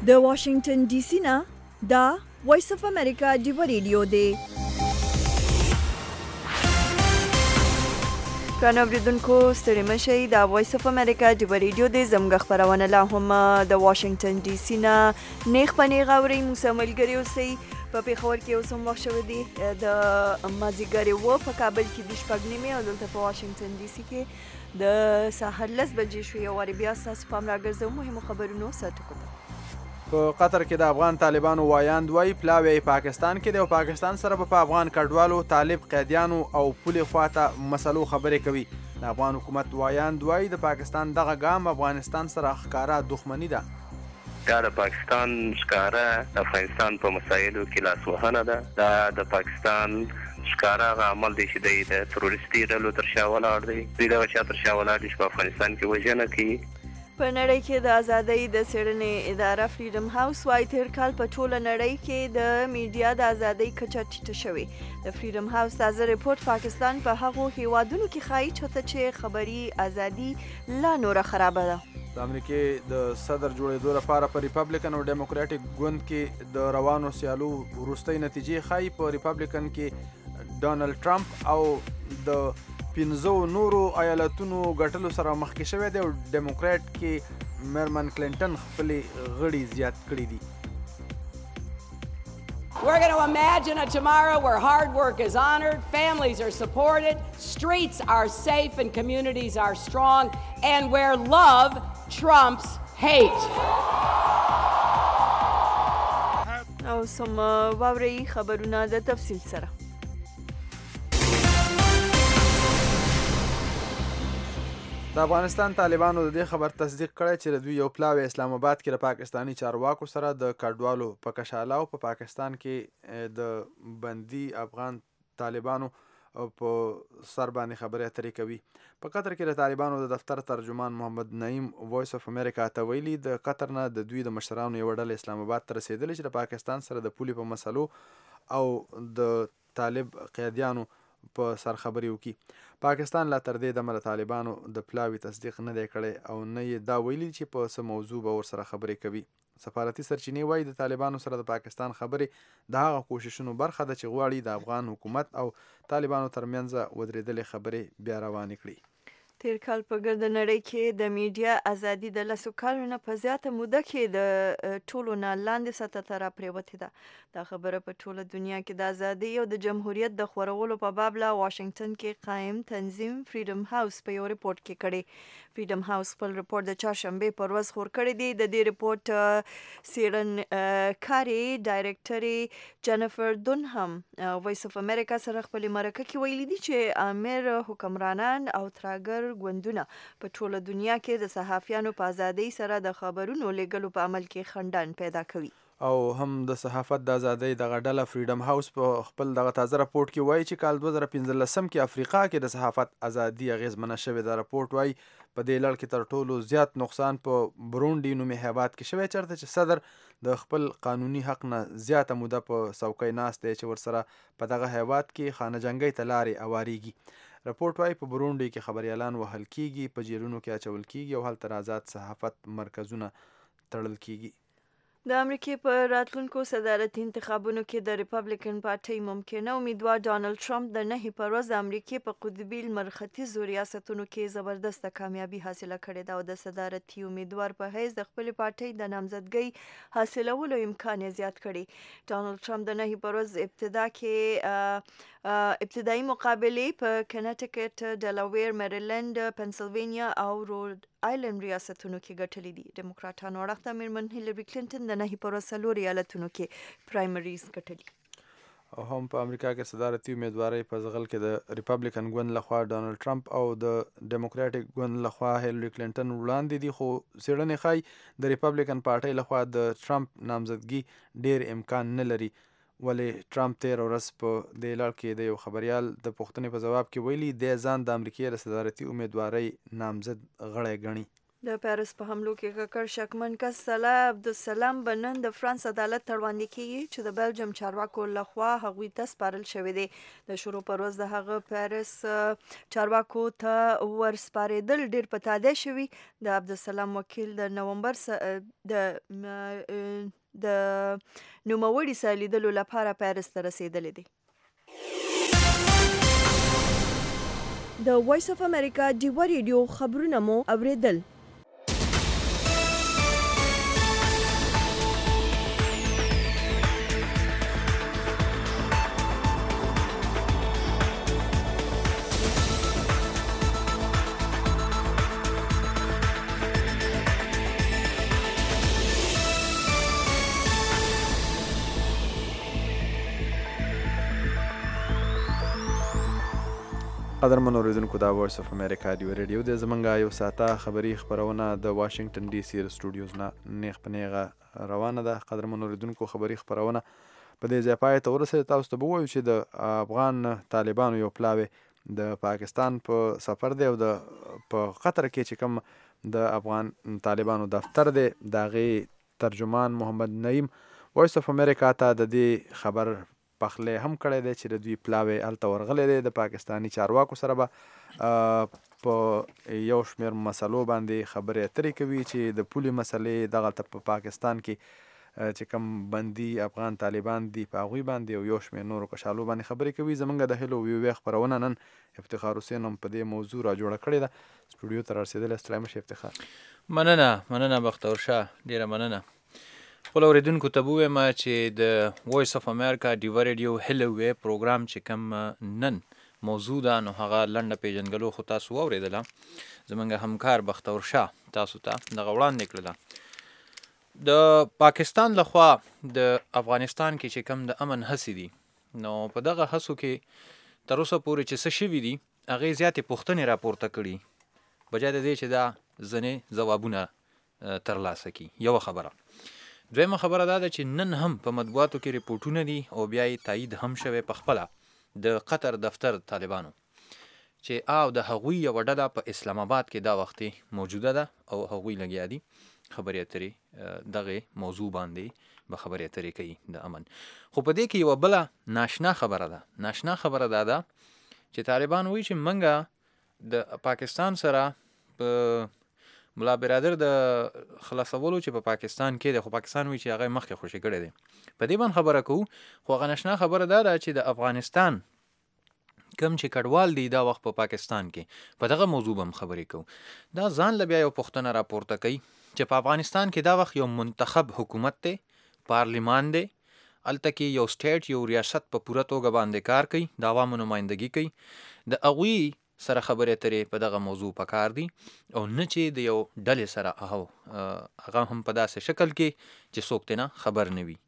د واشنگټن ډي سي نه دا وایس اف امریکا ډیو ریډیو دی. ګرانو اوریدونکو ستړي مه شئ، دا وایس اف امریکا ډیو ریډیو دی. زموږ خپرونه لا هم د واشنگټن ډي سي نه نیغ په نیغ اورئ. موږ سره ملګري اوسئ. په پېښور کې اوس هم وخت شوی دی د مازدیګر 7 په کابل کې د 6:30 او دلته په واشنګټن ډي سي کې د سهار 10 بجې شوې. یو وارې بیا ستاسو پام راګرځوو مهمو خبرونو سرټکو ته. په قطر کې د افغان طالبانو وایاند وایي پلاوی پاکستان کې دی او پاکستان سره په افغان کډوالو، طالب قیدیانو او پولې خواته مسلو خبرې کوي. د افغان حکومت وایاند وایي د پاکستان دغه ګام افغانستان سره ښکاره دښمني ده. دا د پاکستان ښکاره د افغانستان په مسایلو کې لاسوهنه ده. دا د پاکستان ښکاره هغه عمل دی چې دی د تروریستي ډلو تر شا ولاړ دی. دوی دغه چا تر شا ولاړ دي چې په افغانستان کې وژنه کوي. په نړۍ کې د ازادۍ د څېړنې اداره فریډم هاوس وايي تېر کال په ټوله نړۍ کې د میډیا د ازادۍ کچه ټیټه شوې. د فریډم هاوس تازه ریپورټ پاکستان په هغو هیوادونو کې ښایي چې خبري ازادي لا نوره خرابه ده. د امریکې د صدر جوړېدو لپاره په ریپبلیکن او ډیموکراټیک ګوند کې د روانو سیالو وروستۍ نتیجې ښایي په ریپبلیکن کې ډانلډ ټرمپ او د 15 نورو ایالتونو ګټلو سره مخکې شوی دی او ډیموکراټ کې میرمن کلینټن خپلې غړي زیات کړي دي. We're going to imagine a tomorrow where hard work is honored, families are supported, streets are safe and communities are strong, and where love trumps hate. او سم واورئ خبرونه د تفصیل سره. د افغانستان طالبانو د دې خبر تصدیق کړی چې د دوی یو پلاوی اسلام آباد کې د پاکستاني چارواکو سره د کډوالو په کشاله او په پاکستان کې د بندي افغان طالبانو په سر باندې خبرې اترې کوي. په قطر کې د طالبانو د دفتر ترجمان محمد نعیم وایس اف امریکا ته ویلي د قطر نه د دوی د مشرانو یوه ډله اسلام آباد ته رسېدلې چې د پاکستان سره د پولې په مسلو او د طالب قیدیانو په سر خبرې وکړي. پاکستان لا تر دې دمه د طالبانو د پلاوي تصدیق نه دی کړی او نه یې دا ویلي چې په څه موضوع به ورسره خبرې کوي. سفارتي سرچینې وایي د طالبانو سره د پاکستان خبرې د هغه کوششونو برخه ده چې غواړي د افغان حکومت او طالبانو ترمنځ ودرېدلې خبرې بیا روانې کړي. تیر کال په ګرده نړۍ کې د میډیا ازادي د 10 کالو نه په زیاته موده کې د ټولو نه لاندې سطح ته راپرېوتې ده. دا خبره په ټوله دنیا کې د ازادۍ او د جمهوریت د خورولو په باب له واشنګټن کې قایم تنظیم فریډم هاوس په یو ریپورټ کې کړی. فریډم هاوس خپل ریپورټ د چهارشنبې پر ورځ خپور کړی دی. د دې ریپورټ څېړنکارې ډایرکټرې جنیفر دونهم وایس اف امریکا سره خپلې مرکه کې ویلي دي چې امیر حکمرانان او ترهګر ګوندونه په ټوله دنیا کې د صحافیانو په ازادۍ سره د خبرونو لیږلو په عمل کې خنډان پیدا کوي. او هم د صحافت د ازادۍ دغه ډله فریډم هاوس په خپل دغه تازه راپورټ کې وایي چې کال 2015 کې افریقا کې د صحافت ازادي اغیزمنه شوې. دا راپورټ وایي په دې لړ کې تر ټولو زیات نقصان په برونډي نومې هیواد کې شوی، چېرته چې صدر د خپل قانوني حق نه زیاته موده په څوکۍ ناست دی چې ورسره په دغه هیواد کې خانه جنګۍ ته لارې اوارېږي. راپورټ وایي په برونډي کې خبریالان وهل کیږي، په جیلونو کې اچول کیږي او هلته آزاد صحافت مرکزونه تړل کیږي. د امریکې په راتلونکو صدارتي انتخابونو کې د ریپبلیکن پارټۍ ممکنه امیدوار ډانلډ ټرمپ د 9 په ورځ د امریکې په قطبي لمر ختیځو ریاستونو کې زبردسته کامیابي حاصله کړې ده او د صدارتي امیدوار په حیث د خپلې پارټۍ د نامزدګۍ حاصلولو امکان یې زیات کړی. ډانلډ ټرمپ د 9 په ورځ ابتدایي مقابلې په کنیټیکټ، ډلاویر، میریلند، پنسلوانیا او روډ آیلند ریاستونو کې ګټلې دي. ډیموکراټانو اړخ ته میرمن هیلري کلینټن د 9 په ورځ 4 ایالتونو کې پرایمریز ګټلي. او هم په امریکا کې صدارتي امیدوارۍ په ځغل کې د ریپبلیکن ګوند لخوا ډانلډ ټرمپ او د ډیموکراټیک ګوند لخوا هیلري کلینټن وړاندې دي، خو څېړنې ښایي د ریپبلیکن پارټۍ لخوا د ټرمپ نامزدګي ډیر امکان نه لري. ولې ټرمپ تېره ورځ په دې لړ کې د یو خبریال د پوښتنې په ځواب کې ویلي دی ځان د امریکې د صدارتي امیدوارۍ نامزد غړی ګڼي. د پیرس په حملو کې ککړ شکمن کس صلاح عبدالسلام به نن د فرانس عدالت ته وړاندې کیږي چې د بلجیم چارواکو لخوا هغوی ته سپارل شوی دی. د شروع پر ورځ د هغه پیرس چارواکو ته ورسپارېدل ډیر په تادیه شوي. د عبدالسلام وکیل د نومبر د نوموړي سره لیدلو لپاره پیرس ته رسېدلی دی. د وایس اف امریکا ډیوه ریډیو خبرونه مو اوریدل. قدرمن اوریدونکو دا وایس اف امریکا ډیوه ریډیو د زمونږ یو ساعته خبري خبرونه د واشنگټن ډي سي سټوډیوز نه نیغ په نیغه روانه ده. قدرمن اوریدونکو خبري خبرونه په دې ځای پای ته ورسېده. تاسو ته به ووایو چې د افغان طالبانو یو پلاوی د پاکستان په سفر دی او د په قطر کې چې کوم د افغان طالبانو دفتر دی د هغې ترجمان محمد نعیم وایس اف امریکا ته د دې خبر پخلی هم کړی دی چې د دوی پلاوی هلته ورغلی دی. د پاکستاني چارواکو سره به په یو شمېر مسلو باندې خبرې اترې کوي چې د پولې مسلې دغلته په پاکستان کې چې کوم بندي افغان طالبان دي په هغوی باندې او یو شمېر نورو کشالو باندې خبرې کوي. زمونږ د هیلو ویوې خپرونه نن افتخار حسین هم په دې موضوع را جوړه کړې ده. سټوډیو ته رارسېدلی. ستړی مه شې افتخار. مننه بختور شاه، ډېره مننه. خپل اوریدونکو ته به ووایم چې د وایس اف امریکا ډیوه ریډیو هیلو وی پروګرام چې کوم نن موضوع ده نو هغه لنډه پیژنګلو خو تاسو واورېدله. زموږ همکار بختور شاه تاسو ته دغه وړاندې کړله. د پاکستان لخوا د افغانستان کې چې کوم د امن هڅې دي نو په دغه هڅو کې تر اوسه پورې چې څه شوي دي هغې زیاتې پوښتنې راپورته کړي بجای د دې چې دا ځینې ځوابونه ترلاسه کړي. یوه خبره. دویمه خبره دا ده چې نن هم په مطبوعاتو کې ریپورټونه دي او بیا یې تایید هم شوی په خپله د قطر دفتر طالبانو چې د هغوی یوه ډله په اسلام آباد کې دا وختې موجوده ده او هغوی لګیا دي خبرې اترې دغې موضوع باندې به خبرې اترې کوي د امن. خو په دې کې یوه بله ناشنا خبره ده. ناشنا خبره دا ده چې طالبان وایي چې موږ د پاکستان سره په ملا برادر د خلاصولو چې په پاکستان کې ده، خو پاکستان وایي چې هغه مخکې خوشي کړی دی. په دې باندې خبره کوو. خو هغه ناشنا خبره دا ده چې د افغانستان کم چې کډوال دی دا وخت په پاکستان کې په دغه موضوع هم خبرې کوو. دا ځان له بیا یو پوښتنه راپورته کوي چې په افغانستان کې دا وخت یو منتخب حکومت دی، پارلیمان دی، هلته کې یو سټیټ یو ریاست په پوره توګه باندې کار کوي، د عوامو نمایندګي کوي. د هغوی سره خبرې اترې په دغه موضوع پکار دي او نه چې د یو ډلې سره هغه هم په داسې شکل کې چې څوک ترې نه خبر نه وي.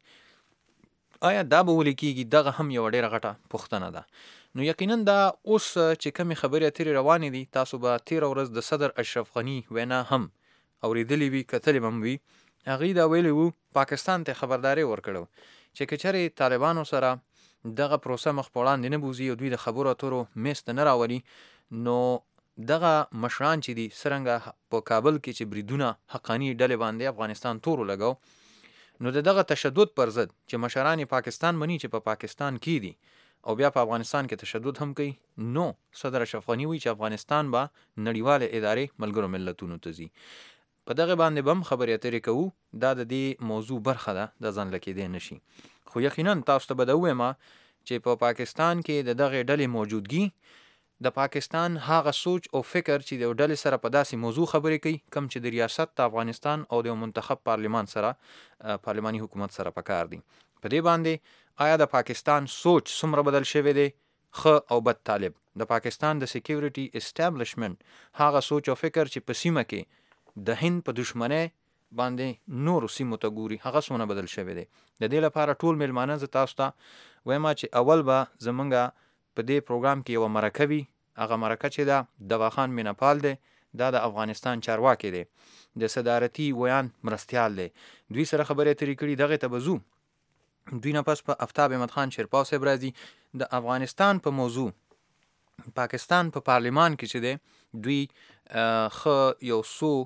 آیا دا به ولې کېږي؟ دغه هم یوه ډېره غټه پوښتنه ده. نو یقینا دا اوس چې کمې خبرې اترې روانې دي تاسو به تېره ورځ د صدر اشرف غني وینا هم اورېدلې وي، کتلې هم وي. هغوی دا ویلي وو پاکستان ته خبرداری ورکړو چې که چېرې طالبانو سره دغه پروسه مخ په وړاندې نه بوځي او دوی د خبرو اترو میز ته نه راولي نو دغه مشران چې دي څرنګه په کابل کې چې بریدونه حقاني ډلې باندې افغانستان تورو لګو نو دغه تشدد پر ضد چې مشران پاکستان مني چې په پاکستان کې دي او بیا په افغانستان کې تشدد هم کوي نو صدر اشرف غني وایي چې افغانستان به نړیوالې ادارې ملګرو ملتونو ته ځي. په دغه باندې به هم خبرې اترې کوو. دا د دې موضوع برخه ده، د ځان له کېدی نه شي. خو یقینا تاسو ته به دا ووایم چې په پاکستان کې د دغې ډلې موجودګي د پاکستان هغه سوچ او فکر چې د یو ډلې سره په داسې موضوع خبرې کوي کم چې د ریاست د افغانستان او د منتخب پارلیمان سره پارلماني حکومت سره پکار دي. په دې باندې آیا د پاکستان سوچ څومره بدل شوی دی؟ ښه او بد طالب د پاکستان د سیکیورټي اسټابلیشمنټ هغه سوچ او فکر چې په سیمه کې د هند په دشمنۍ باندې نورو سیمو ته ګوري هغه څونه بدل شوی دی. د دې لپاره ټول میلمانه زه تاسو ته وایم چې اول به زمونږ په دې پروګرام کې یوه مرکه وي. هغه مرکه چې ده دواخان مینپال دی، دا د افغانستان چارواکی دی، د صدارتي ویان مرستیال دی. دوی سره خبرې اترې کړي. دغې ته به ځو. دوی نه پس په آفتاب احمد خان شیرپاو صاحب راځي. د افغانستان په موضوع پاکستان په پارلیمان کې چې دی دوی ښه یو څو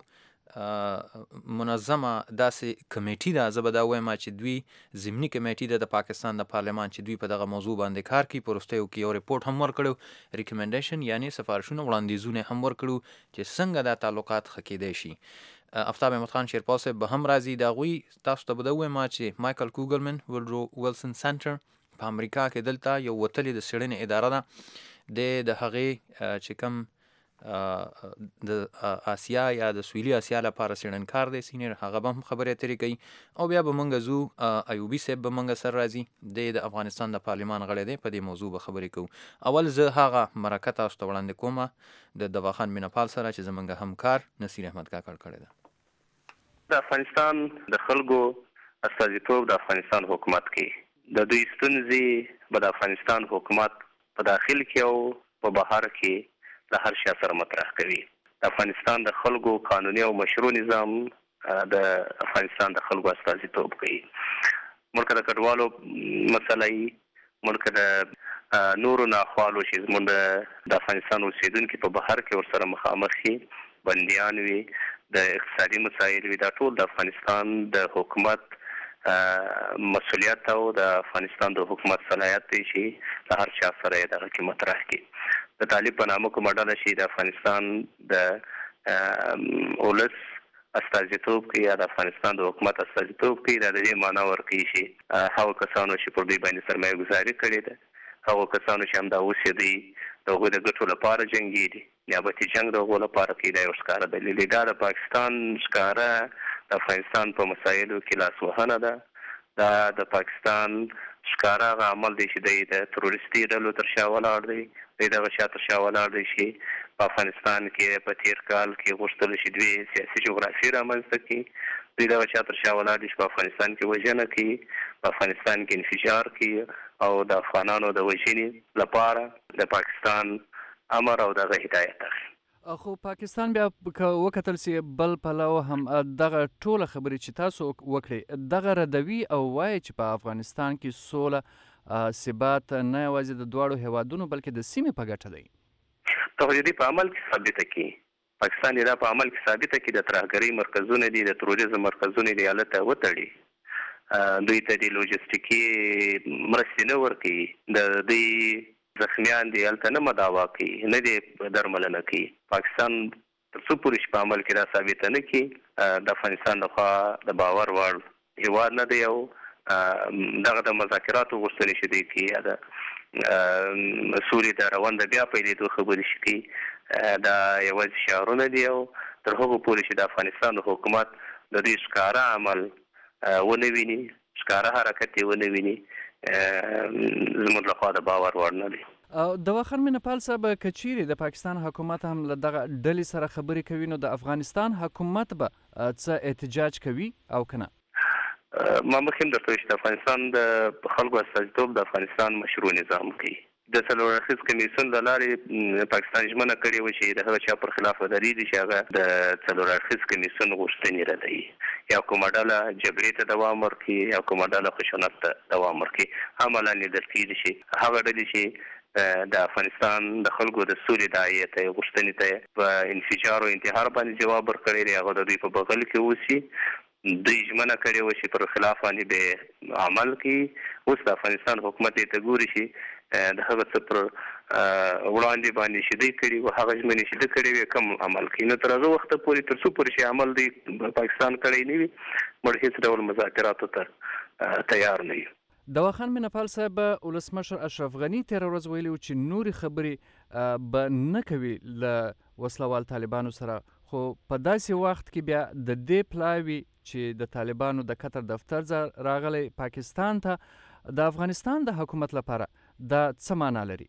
منظمه داسې کمیټي ده، زه به دا وایم چې دوی ضمني کمیټي ده د پاکستان د پارلمان چې دوی په دغه موضوع باندې کار کوي. په وروستیو کې یو ریپورټ هم ورکړو، ریکمنډیشن یعنی سفارشونه وړاندیزونه هم ورکړو چې څنګه دا تعلقات ښه کیدی شي. آفتاب احمد خان شیرپا صاحب به هم راځي. د هغوی تاسو ته به دا ووایم چې مایکل کوګلمن ویلرو ویلسن سنټر په امریکا کې دلته یو وتلې د څېړنې اداره ده. د هغې چې کوم د آسیا یا د سویلي آسیا لپاره څېړنکار دی سینیر، هغه به هم خبرې اترې کوي. او بیا به موږ ځو ایوبي صاحب به موږ سره راځي، د افغانستان د پارلمان غړی دی، په دې موضوع به خبرې کوو. اول زه هغه مرکه تاسو ته وړاندې کومه د دواخان میناپال سره چې زموږ همکار نصیر احمد کاکړ کړی ده. د افغانستان د خلکو استازیتوب د افغانستان حکومت کې د دوی ستونزې به د افغانستان حکومت په داخل کې او په بهر کې د هر شي سره مطرح کوي. د افغانستان د خلکو قانوني او مشروع نظام د افغانستان د خلکو استازیتوب کوي. ملک د کډوالو مسله ای، ملک د نورو ناخوالو چې زموږ د افغانستان اوسیدونکي په بهر کې ورسره مخامخ شي، بندیان وي، د اقتصادي مسایل وي، دا ټول د افغانستان د حکومت مسؤلیت او د افغانستان د حکومت صلاحیت دی چې د هر چا سره یې دغه کې مطرح کړي. د طالب په نامه کومه ډله چې د افغانستان د اولس استازیتوب کوي یا د افغانستان د حکومت استازیتوب کوي، دا د دې معنا ورکوي چې هغو کسانو چې پر دوی باندې سرمایه ګزاري کړې ده، هغو کسانو چې همدا اوس یې دوی د هغوی د ګټو لپاره جنګېږي، نیابتي جنګ د هغو لپاره کوي، دا یو ښکاره دلیل دی. دا د پاکستان ښکاره د افغانستان په مسایلو کې لاسوهنه ده. دا د پاکستان ښکاره هغه عمل دی چې دی د تروریستي ډلو تر شا ولاړ دی، دی دغه شا تر شا ولاړ دی چې په افغانستان کې په تیر کال کې غوښتل چې دوی سیاسي جغرافي رامنځته کړي، دوی دغه شا تر شا ولاړ دي چې په افغانستان کې وژنه کوي، په افغانستان کې انفجار کوي او د افغانانو د وژنې لپاره د پاکستان امر او دغه هدایت اخلي. خو پاکستان بیا که وکتل سي بل پلو هم دغه ټوله خبرې چې تاسو وکړئ دغه ردوي او وایي چې په افغانستان کې سوله ثبات نه یوازې د دواړو هیوادونو بلکې د سیمې په ګټه دی. توحیدي په عمل کې ثابته کړي، پاکستان یې دا په عمل کې ثابته کړي، د ترهګرۍ مرکزونه دي، د تروریزم مرکزونه دي، هلته وتړي، دوی ته د لوجستیکي مرستې نه ورکوي، د دوی زخمیان دي هلته نه مداوا کوي، نه دي درملنه کوي. پاکستان تر څو پورې چې په عمل کې دا ثابته نه کړي، د افغانستان لخوا د باور وړ هیواد نه دی او دغه د مذاکراتو غوښتنې چې دوی کوي یا د سولې د روند بیا پیلېدو خبرې چې کوي، دا یوازې شعارونه دي او تر هغو پورې چې د افغانستان حکومت د دوی ښکاره عمل ونه ویني، ښکاره حرکت یې ونه ویني، زموږ لخوا د باور وړ نه دی. دواخان میناپال صاحب که چیرې د پاکستان حکومت هم له دغه ډلې سره خبرې کوي نو د افغانستان حکومت به څه احتجاج کوي او که نه؟ ما مخکې هم درته ویل چې د افغانستان د خلکو استازیتوب د افغانستان مشروع نظام کوي. د څلور اړخیز کمیسیون له لارې پاکستان ژمنه کړې وه چې د هغه چا پر خلاف ودرېږي چې هغه د څلور اړخیز کمیسیون غوښتنې ردوي، یا کومه ډله جګړې ته دوام ورکړي یا کومه ډله خشونت ته دوام ورکړي. عملاً لیدل کېږي چې هغه ډلې چې د افغانستان د خلکو د سولې داعیې ته غوښتنې ته په انفجار او انتحار باندې جواب ورکړی دی، هغه د دوی په بغل کې اوسي. دوی ژمنه کړې وه چې پر خلاف باندې به عمل کوي. اوس د افغانستان حکومت یې ته ګوري چې د هغه څه پر وړاندې باندې چې دوی کړي وو، هغه ژمنې چې دوی کړې وې کم عمل کوي. نو تر هغه وخته پورې تر څو پورې چې عمل دوی پاکستان کړی نه وي، موږ هېڅ ډول مذاکراتو ته تیار نه یو. دواخان میناپال صاحب ولسمشر اشرف غني تېره ورځ ویلي و چې نورې خبرې به نه کوي له وسلوال طالبانو سره، خو په داسې وخت کې بیا د دې پلاوي چې د طالبانو د قطر دفتر راغلی پاکستان ته د افغانستان د حکومت لپاره دا څه معنا لري؟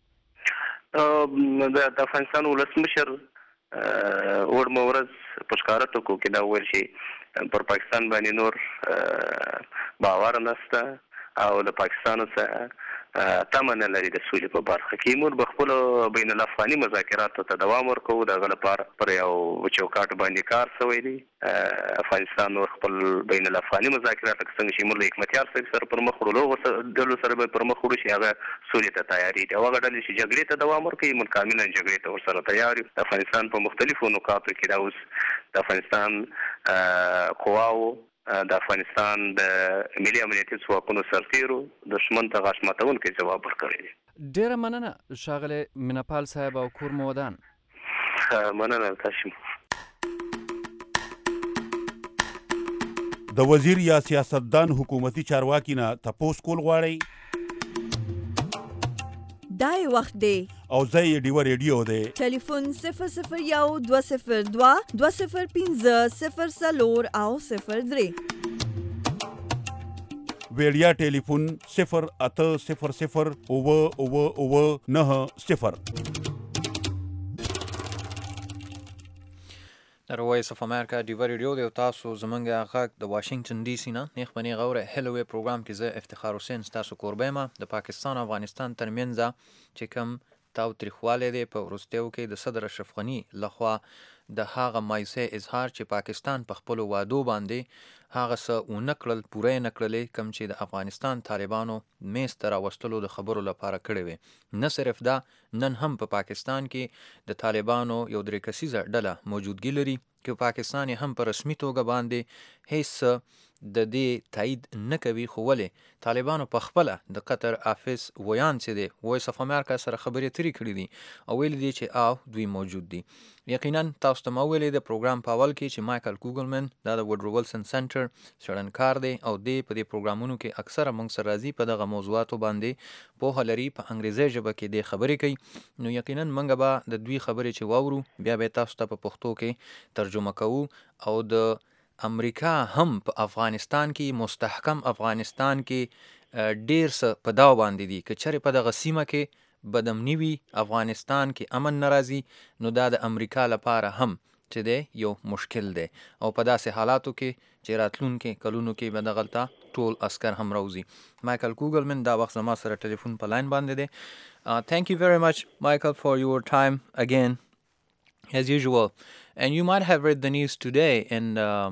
د افغانستان ولسمشر وړمه ورځ په ښکاره ټکو کې دا وویل چې پر پاکستان باندې نور باور نشته او د پاکستان څخه تمه نه لري د سولې په برخه کې. موږ به خپلو بین الافغاني مذاکراتو ته دوام ورکوو، د هغه لپاره پر یو چوکاټ باندې کار شوی دی. افغانستان نور خپل بین الافغاني مذاکرات لکه څنګه چې موږ له حکمتیار صاحب سره پر مخ وړو، هغو ډلو سره به پر مخ وړو چې هغه سولې ته تیاري دي، او هغه ډلې چې جګړې ته دوام ورکوي موږ کاملا جګړې ته ورسره تیار یو. د افغانستان په مختلفو نقاطو کې دا اوس د افغانستان قواو د افغانستان د ملي امنیتي ځواکونو سرتیرو دښمن ته غاښ ماتونکی جواب ورکړی دی. ډیره مننه ښاغلی میناپال صاحب او کور مو ودان. مننه تاسو. د وزیر یا سیاستدان حکومتي چارواکي نه تپوس کول غواړئ؟ دای وخت دی او زه یې ډیوه ریډیو دی. ټلیفون 001-202 205 0 او 03. ویډیا ټلیفون 080009990. وایس اف امریکا ډیوه ریډیو دی او تاسو زمونږ غږ د واشنگټن ډي سي نه نیخ بنې غوره هلوې پروګرام کې زه افتخار حسین ستاسو کوربه یم. د پاکستان او افغانستان ترمنځ چې کوم تاوتریخوالی دی په وروستیو کې د صدر اشرف غني لخوا د هغه مایوسۍ اظهار چې پاکستان په خپلو وعدو باندې هغه څه ونه کړل پوره یې نه کړلې کوم چې د افغانستان طالبانو میز ته راوستلو د خبرو لپاره کړې وې. نه صرف دا، نن هم په پاکستان کې د طالبانو یو 3 کسیزه ډله موجودګي لري که پاکستان هم په رسمي توګه باندې هیڅ د دې تایید نه کوي. خو ولې طالبانو په خپله د قطر آفیس ویان چې دی وایس اف امریکا سره خبرې اترې کړي دي او ویلي دي چې دوی موجود دي. یقینا تاسو ته ما ویلې د پروګرام په اول کې چې مایکل کوګلمن دا د وډرو ولسن سنټر څېړنکار دی او دی په دې پروګرامونو کې اکثره موږ سره راځي په دغه موضوعاتو باندې پوهه لري، په انګریزي ژبه کې دی خبرې کوي. نو یقینا موږ به د دوی خبرې چې واورو بیا به تاسو ته په پښتو کې ترجمه کوو. او د امریکا هم په افغانستان کې مستحکم افغانستان کې ډیر څه په داو باندې دي که چېرې په دغه سیمه کې بدامني وي، افغانستان کې امن ناراضي، نو دا د امریکا لپاره هم چې دی یو مشکل دی او په داسې حالاتو کې چې راتلونکي کلونو کې به دغلته ټول عسکر هم راوځي. مایکل کوګلمن دا وخت زما سره ټلیفون په لاین باندې دی. Thank you very much, Michael, for your time again, as usual. And you might have read the news today in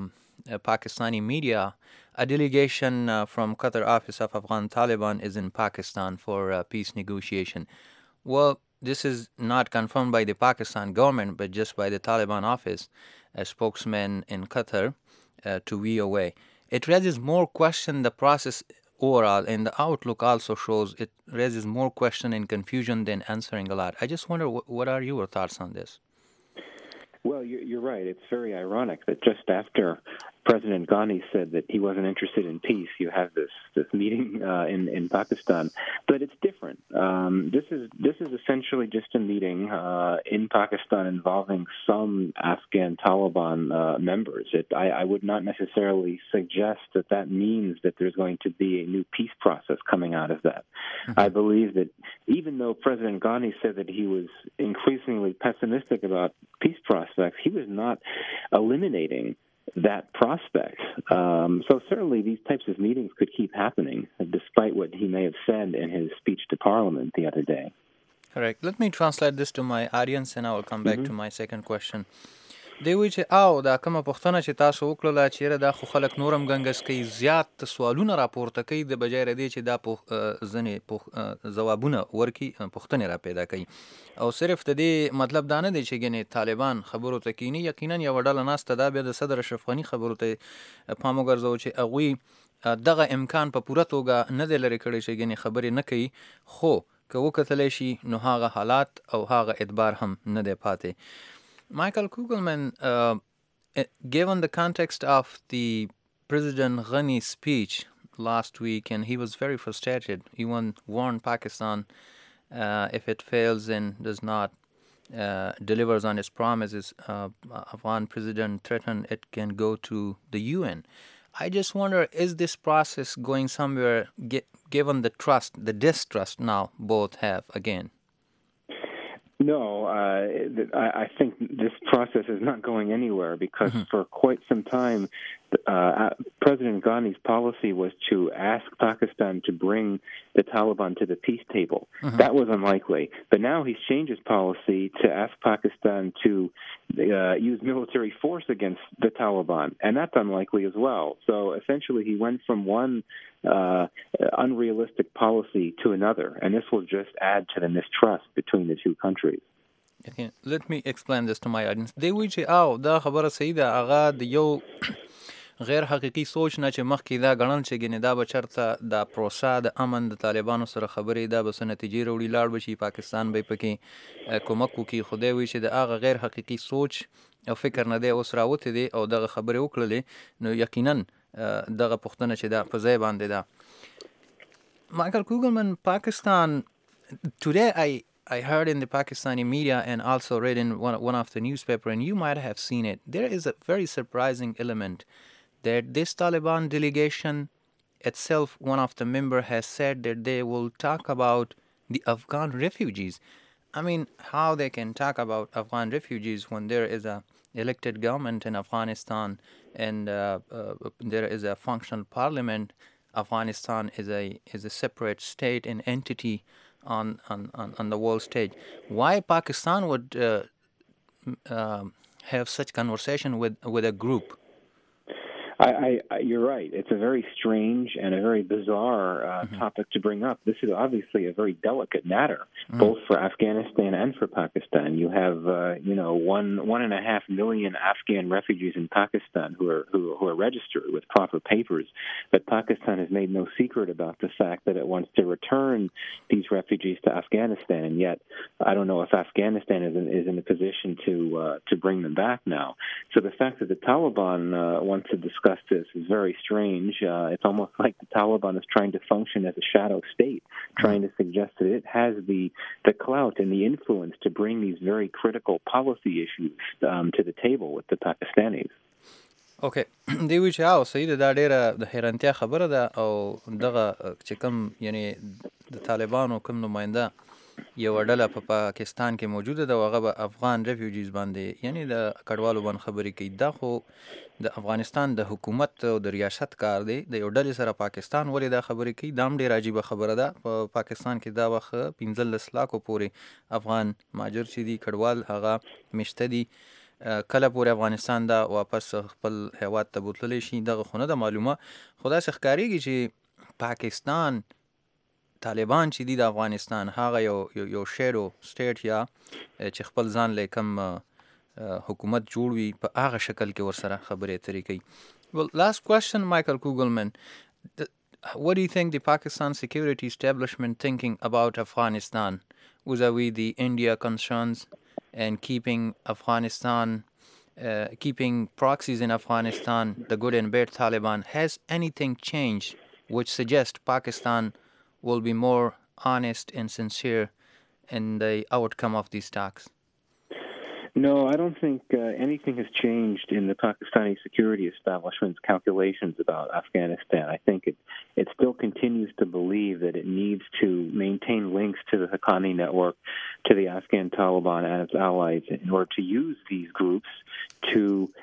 Pakistani media. A delegation from Qatar office of Afghan Taliban is in Pakistan for peace negotiation. Well, this is not confirmed by the Pakistan government, but just by the Taliban office, a spokesman in Qatar to VOA. It raises more question the process overall, and the outlook also shows it raises more question and confusion than answering a lot. I just wonder, what are your thoughts on this? Well, you're right. It's very ironic that just after President Ghani said that he wasn't interested in peace, you have this meeting in Pakistan. But it's different. This is essentially just a meeting in Pakistan involving some Afghan Taliban members. I would not necessarily suggest that means that there's going to be a new peace process coming out of that. Mm-hmm. I believe that even though President Ghani said that he was increasingly pessimistic about peace prospects, he was not eliminating that prospect. So certainly these types of meetings could keep happening, despite what he may have said in his speech to Parliament the other day. Correct. Let me translate this to my audience and I will come back to my second question. دی وی چې دا کومه پوښتنه چې تاسو وکړله چیرې دا خو خلک نورم ګنګس کوي، زیات سوالونه راپورته کوي د بجای ردی چې دا ځنې ځوابونه ورکي پوښتنې را پیدا کوي. او صرف د دې مطلب دا نه دی چې ګنې طالبان خبرو ته کینی، یقینا یو ډله ناسته دا بیا د صدر اشرف غني خبرو ته پام وګرځو چې هغوی دغه امکان په پوره توګه نه دی لرې کړی چې ګنې خبرې نه کوي، خو که وکتلی شي نو هغه حالات او هغه ادبار هم نه دی پاتې. Michael Kugelman, given the context of the President Ghani speech last week, and he was very frustrated, he warned Pakistan if it fails and does not delivers on its promises, Afghan president threatened it can go to the UN. I just wonder, is this process going somewhere given the trust, the distrust now both have again? No, I think this process is not going anywhere because for quite some time, President Ghani's policy was to ask Pakistan to bring the Taliban to the peace table. That was unlikely. But now he's changed his policy to ask Pakistan to use military force against the Taliban, and that's unlikely as well. So essentially he went from one unrealistic policy to another, and this will just add to the mistrust between the two countries. Okay, let me explain this to my audience. دی وی چې او دا خبره صحیح ده، هغه د یو غیر حقیقي سوچ نه چې مخکې دا ګڼل چې ګنې دا به چېرته دا پروسه د امن د طالبانو سره خبرې دا به څه نتیجې راوړي، لاړ به شي پاکستان به یې پکې کومک وکړي. خو دی وایي چې د هغه غیر حقیقي سوچ او فکر نه دی اوس راوتی دی او دغه خبرې وکړلې، نو یقینا دغه پوښتنه چې دا په ځای باندې ده. Michael Kugelman, Pakistan, today I heard in the Pakistani media and also read in one of the newspaper, and you might have seen it, there is a very surprising element that this Taliban delegation itself, one of the member has said that they will talk about the Afghan refugees. I mean, how they can talk about Afghan refugees when there is a elected government in Afghanistan and there is a functional parliament. Afghanistan is a separate state and entity on the world stage. Why Pakistan would have such conversation with a group? You're right. It's a very strange and a very bizarre topic to bring up. This is obviously a very delicate matter, both for Afghanistan and for Pakistan. You have, 1.5 million Afghan refugees in Pakistan who are registered with proper papers. But Pakistan has made no secret about the fact that it wants to return these refugees to Afghanistan, and yet I don't know if Afghanistan is in a position to bring them back now. So the fact that the Taliban want to discuss this is very strange. It's almost like the Taliban is trying to function as a shadow state, trying to suggest that it has the clout and the influence to bring these very critical policy issues to the table with the Pakistanis. اوکې دی وی چې او صحیح ده، دا ډیره د حیرانتیا خبره ده. او دغه چې کوم یعنی د طالبانو کوم نماینده یو ډله په پاکستان کې موجوده ده، هغه به افغان ریفیوجیز باندې یعنی د کډوالو باندې خبرې کوي. دا خو د افغانستان د حکومت او د ریاست کار دی. د یو ډلې سره پاکستان ولې دا خبرې کوي، دا هم ډېره عجیبه خبره ده. په پاکستان کې دا وخت 15 لاکو پورې افغان مهاجر چې دي کډوال هغه مشته دي. کله پورې افغانستان دا واپس خپل هیواد ته بوتللی شي دغه خو نه ده معلومه. خو داسې ښکارېږي چې پاکستان طالبان چې دي د افغانستان هغه یو شیډو سټیټ یا چې خپل ځان له کوم حکومت جوړ وي په هغه شکل کې ورسره خبرې اترې کوي. Well, last question, Michael Kugelman. What do you think the Pakistan security establishment thinking about Afghanistan vis-a-vis the India concerns and keeping Afghanistan, keeping proxies in Afghanistan, the good and bad Taliban? Has anything changed which suggests Pakistan will be more honest and sincere in the outcome of these talks? No, I don't think anything has changed in the Pakistani security establishment's calculations about Afghanistan. I think it still continues to believe that it needs to maintain links to the Haqqani network, to the Afghan Taliban and its allies in order to use these groups to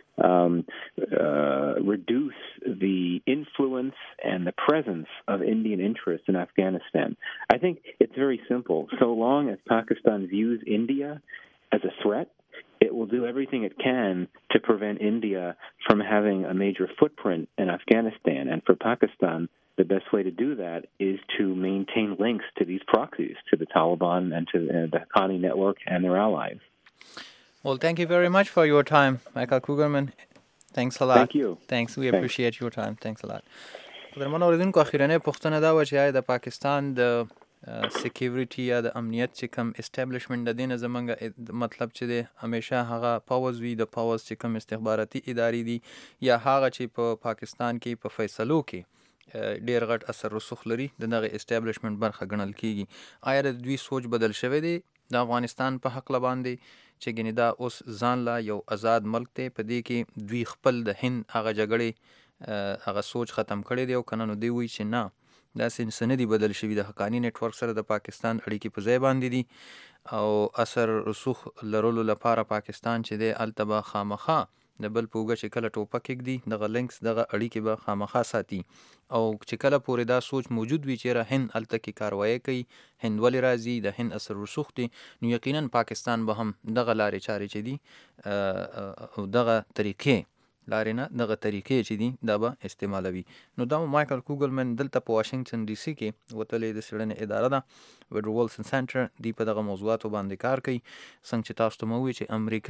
reduce the influence and the presence of Indian interests in Afghanistan. I think it's very simple. So long as Pakistan views India as a threat, it will do everything it can to prevent India from having a major footprint in Afghanistan. And for Pakistan, the best way to do that is to maintain links to these proxies, to the Taliban and to the Haqqani network and their allies. Well, thank you very much for your time, Michael Kugelman. Thanks a lot. Thank you. Thanks. We appreciate your time. Thanks a lot. قدرمن اوریدونکو اخیرنۍ پوښتنه دا وه چې آیا د پاکستان د سکیورټي یا د امنیت چې کوم اسټابلیشمنټ د دې نه زمونږ مطلب چې دی همیشه هغه پاوز وي، د پاوز چې کوم استخباراتي ادارې دي یا هغه چې په پاکستان کې په فیصلو کې ډیر غټ اثر رسوخ لري د دغه اسټابلیشمنټ برخه ګڼل کیږي. آیا د دوی سوچ بدل شوی دی د افغانستان په حقله باندې چې ګنې دا اوس ځان لا یو آزاد ملک دی، په دې کې دوی خپل د هند هغه جګړې هغه سوچ ختم کړی دی او که نه نو دوی وایي چې نه داسې څه نه دي بدل شوي، د حقاني نیټورک سره د پاکستان اړیکې په ځای باندې دي او اثر رسوخ لرلو لپاره پاکستان چې دی هلته به خامخا د بل په اوږه چې کله ټوپک ږدي دغه لینکس دغه اړیکې به خامخا ساتي او چې کله پورې دا سوچ موجود وي چې هند هلته کې کاروایي کوي، هند ولې راځي، د هند اثر رسوخ دی، نو یقینا پاکستان به هم دغه لارې چارې چې دي او دغه طریقې لارې نه دغه طریقې چې دي دا به استعمالوي. نو دا مایکل کوګلمن دلته په واشنګټن ډي سي کې وتلې د څېړنې اداره ده وډرو ولسن سنټر، دی په دغه موضوعاتو باندې کار کوي. څنګه چې تاسو ته مو وویل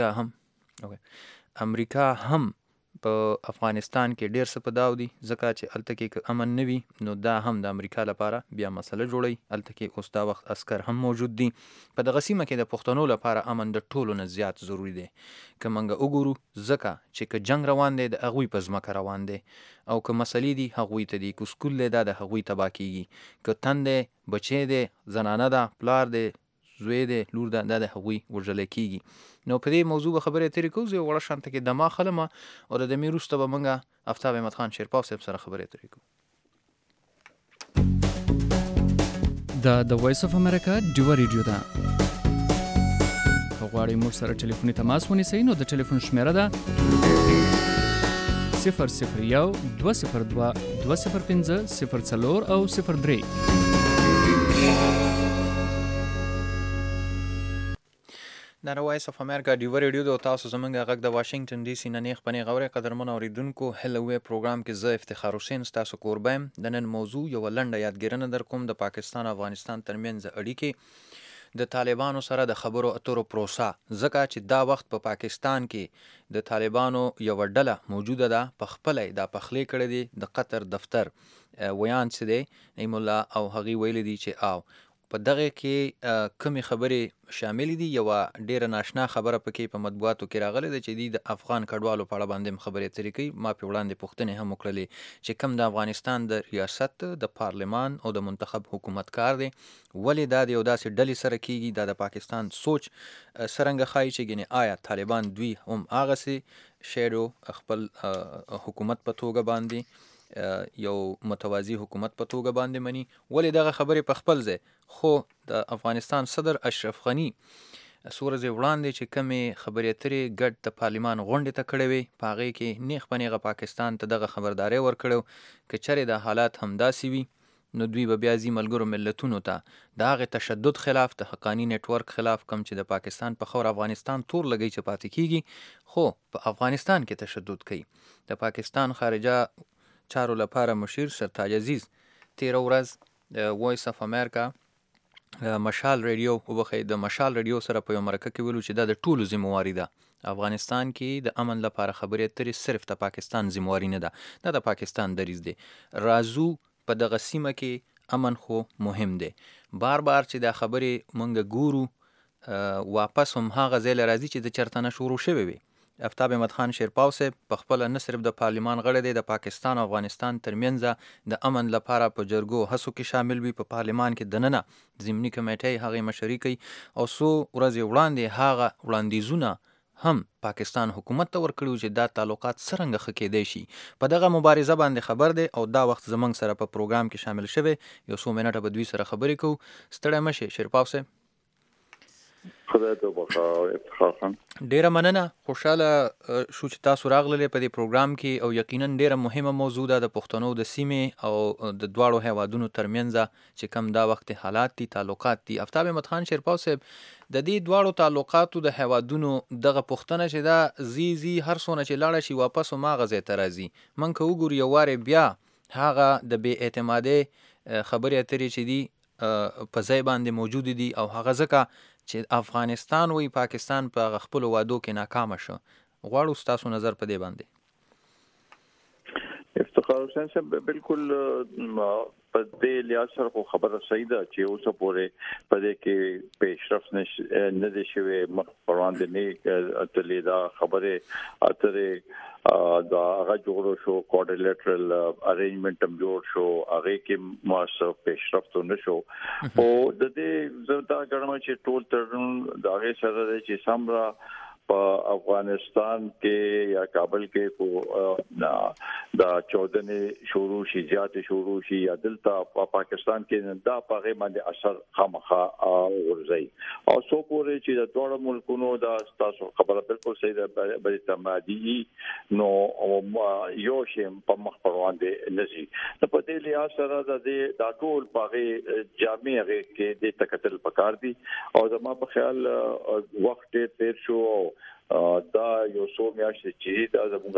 چې امریکا هم په افغانستان کې ډیر څه په داو دي، ځکه چې هلته کې که امن نه وي نو دا هم د امریکا لپاره بیا مسله جوړوي. هلته کې اوس دا وخت عسکر هم موجود دي. په دغه سیمه کې د پښتنو لپاره امن د ټولو نه زیات ضروری دی که موږ وګورو، ځکه چې که جنگ روان دی د هغوی په ځمکه روان دی، او که مسلې دي هغوی ته دي، که سکول دی دا د هغوی تباه کیږي، که تن دی، بچی دی، زنانه ده، پلار دی، زوی دی، لور ده، دا د هغوی وژلی کیږي. نو په دې موضوع به خبرې اترې کوو. زه یو وړه شانته کې دما خلمه او د دمې وروسته به موږ آفتاب احمد خان شیرپاو صاحب سره خبرې اترې کوو. دا د وایس اف امریکا ډیوه ریډیو ده. که غواړئ موږ سره ټلیفوني تماس ونیسئ نو د ټلیفون شمیره ده 001 202 205 04 او 03. دا وایس اف امریکا ډیوه ریډیو ده او تاسو زموږ غږ د واشنګټن ډي سي نه نیغ پنې غورې قدرمن اوریدونکو. هلو وی پروګرام کې زه افتخار حسین ستاسو کوربه یم. د نن موضوع یو لنډه یادګیرنه در کوم د پاکستان او افغانستان ترمنځ اړیکې د طالبانو سره د خبرو اترو پروسه، ځکه چې دا وخت په پاکستان کې د طالبانو یو ډله موجوده ده، په خپله دا پخلی کړی دی. د قطر دفتر ویان څه دی نعیم الله او هغې ویلی دي چې او په دغه کې کمی خبرې شامل دي. یو ډیره ناشنا خبره پکې په مطبوعاتو کې راغلی ده چې د افغان کډوالو په اړه باندې خبرې اترې کوي. ما په وړاندې پوښتنې هم وکړلې چې کوم د افغانستان د ریاست د پارلمان او د منتخب حکومت کار دی، ولې دا د یو داسې ډلې سره کیږي؟ دا د پاکستان سوچ څرنګه ښایي چې ګنې آیا طالبان دوی هم هغسې شیډو خپل حکومت په توګه باندې یو متوازی حکومت په توګه باندې مني، ولې دغه خبرې په خپل ځای. خو د افغانستان صدر اشرف غني څو ورځې وړاندې چې کمې خبرې اترې ګډ د پارلمان غونډې ته کړې وې، په هغې کې نیغ په نیغه پاکستان ته دغه خبرداری ورکړی که چېرې د حالات همداسې وي نو دوی به بیا ځي ملګرو ملتونو ته د هغې تشدد خلاف، د حقاني نیټورک خلاف، کم چې د پاکستان په خور افغانستان تور لګی چې پاتې کیږي، خو په افغانستان کې تشدد کوي. د پاکستان خارجه چارو لپاره مشیر سرتاج عزیز تیره ورځ وایس اف امریکا مشال ریډیو د مشال ریډیو سره په یو مرکه کې ویلو چې دا د ټولو ذمواري ده. افغانستان کې د امن لپاره خبرې اترې صرف د پاکستان ذمواري نه ده، دا د پاکستان دریځ دی. رازو په دغه سیمه کې امن خو مهم دی. بار بار چې دا خبرې مونږ ګورو واپس هم هغه ځای له راځي چې د چرته نه شروع شوې وي. آفتاب احمد خان شیرپاو صاحب په خپله نه صرف د پارلمان غړی دی، د پاکستان او افغانستان ترمنځ د امن لپاره په جرګو هڅو کې شامل وي. په پارلمان کې دننه ضمني کمیټۍ هغې مشري کوي او څو ورځې وړاندې هغه وړاندیزونه هم پاکستان حکومت ته ورکړي چې دا تعلقات څرنګه ښه کېدی شي. په دغه مبارزه باندې خبر دی او دا وخت زموږ سره په پروګرام کې شامل شوی. یو څو منټه به دوی سره خبرې کوو. ستړی مه شئ شیرپاو صاحب. خدای ته وبخښه افتخار خان. ډیره مننه، خوشحاله شو چې تاسو راغللی په دې پروګرام کې او یقینا ډیره مهمه موضوع ده د پښتنو د سیمې او د دواړو هیوادونو ترمنځ چې کم دا وخت حالات دي، تعلقات دي. آفتاب احمد خان شیرپاو صاحب، د دې دواړو تعلقاتو د هیوادونو دغه پوښتنه چې دا زی هر څونه چې لاړه شي واپس هماغه ځای ته راځي. موږ که وګورو یو وارې بیا هغه د بې اعتمادۍ خبرې اترې چې دي په ځای باندې موجود دي او هغه ځکه چې افغانستان وی پاکستان په خپلو وعدو کې ناکامه شو. غواړو ستاسو نظر په دې باندې. افتخار حسین صاحب بالکل په دې لحاظ سره خو خبره صحیح ده چې اوسه پورې په دې کې پیشرفت نه دي شوې، مخ پر وړاندې نه تللی. دا خبرې اترې دا هغه جوړ شو، کوارډیلیټرل ارینجمنټ هم جوړ شو، هغه کې مؤثر پیشرفت نه شو. او د دې زړه غړم چې ټول ترن دا هغه سره چې سمرا په افغانستان کې یا کابل کې کو دا چودنې شروع شي، زیات شروع شي یا دلته په پاکستان کې دا پغه باندې اثر خامخا ورځي. او څو پورې چې د ټول ملکونو دا تاسو خبره بالکل صحیح ده، بل تمادي نو یو شی په مخ پر وړاندې نشي. په دې لحاظ سره دا ټول پغه جامع کې د تکتل پکار دي او زما په خیال وخت تیر شو دا یو څو میاشتې چې دا زموږ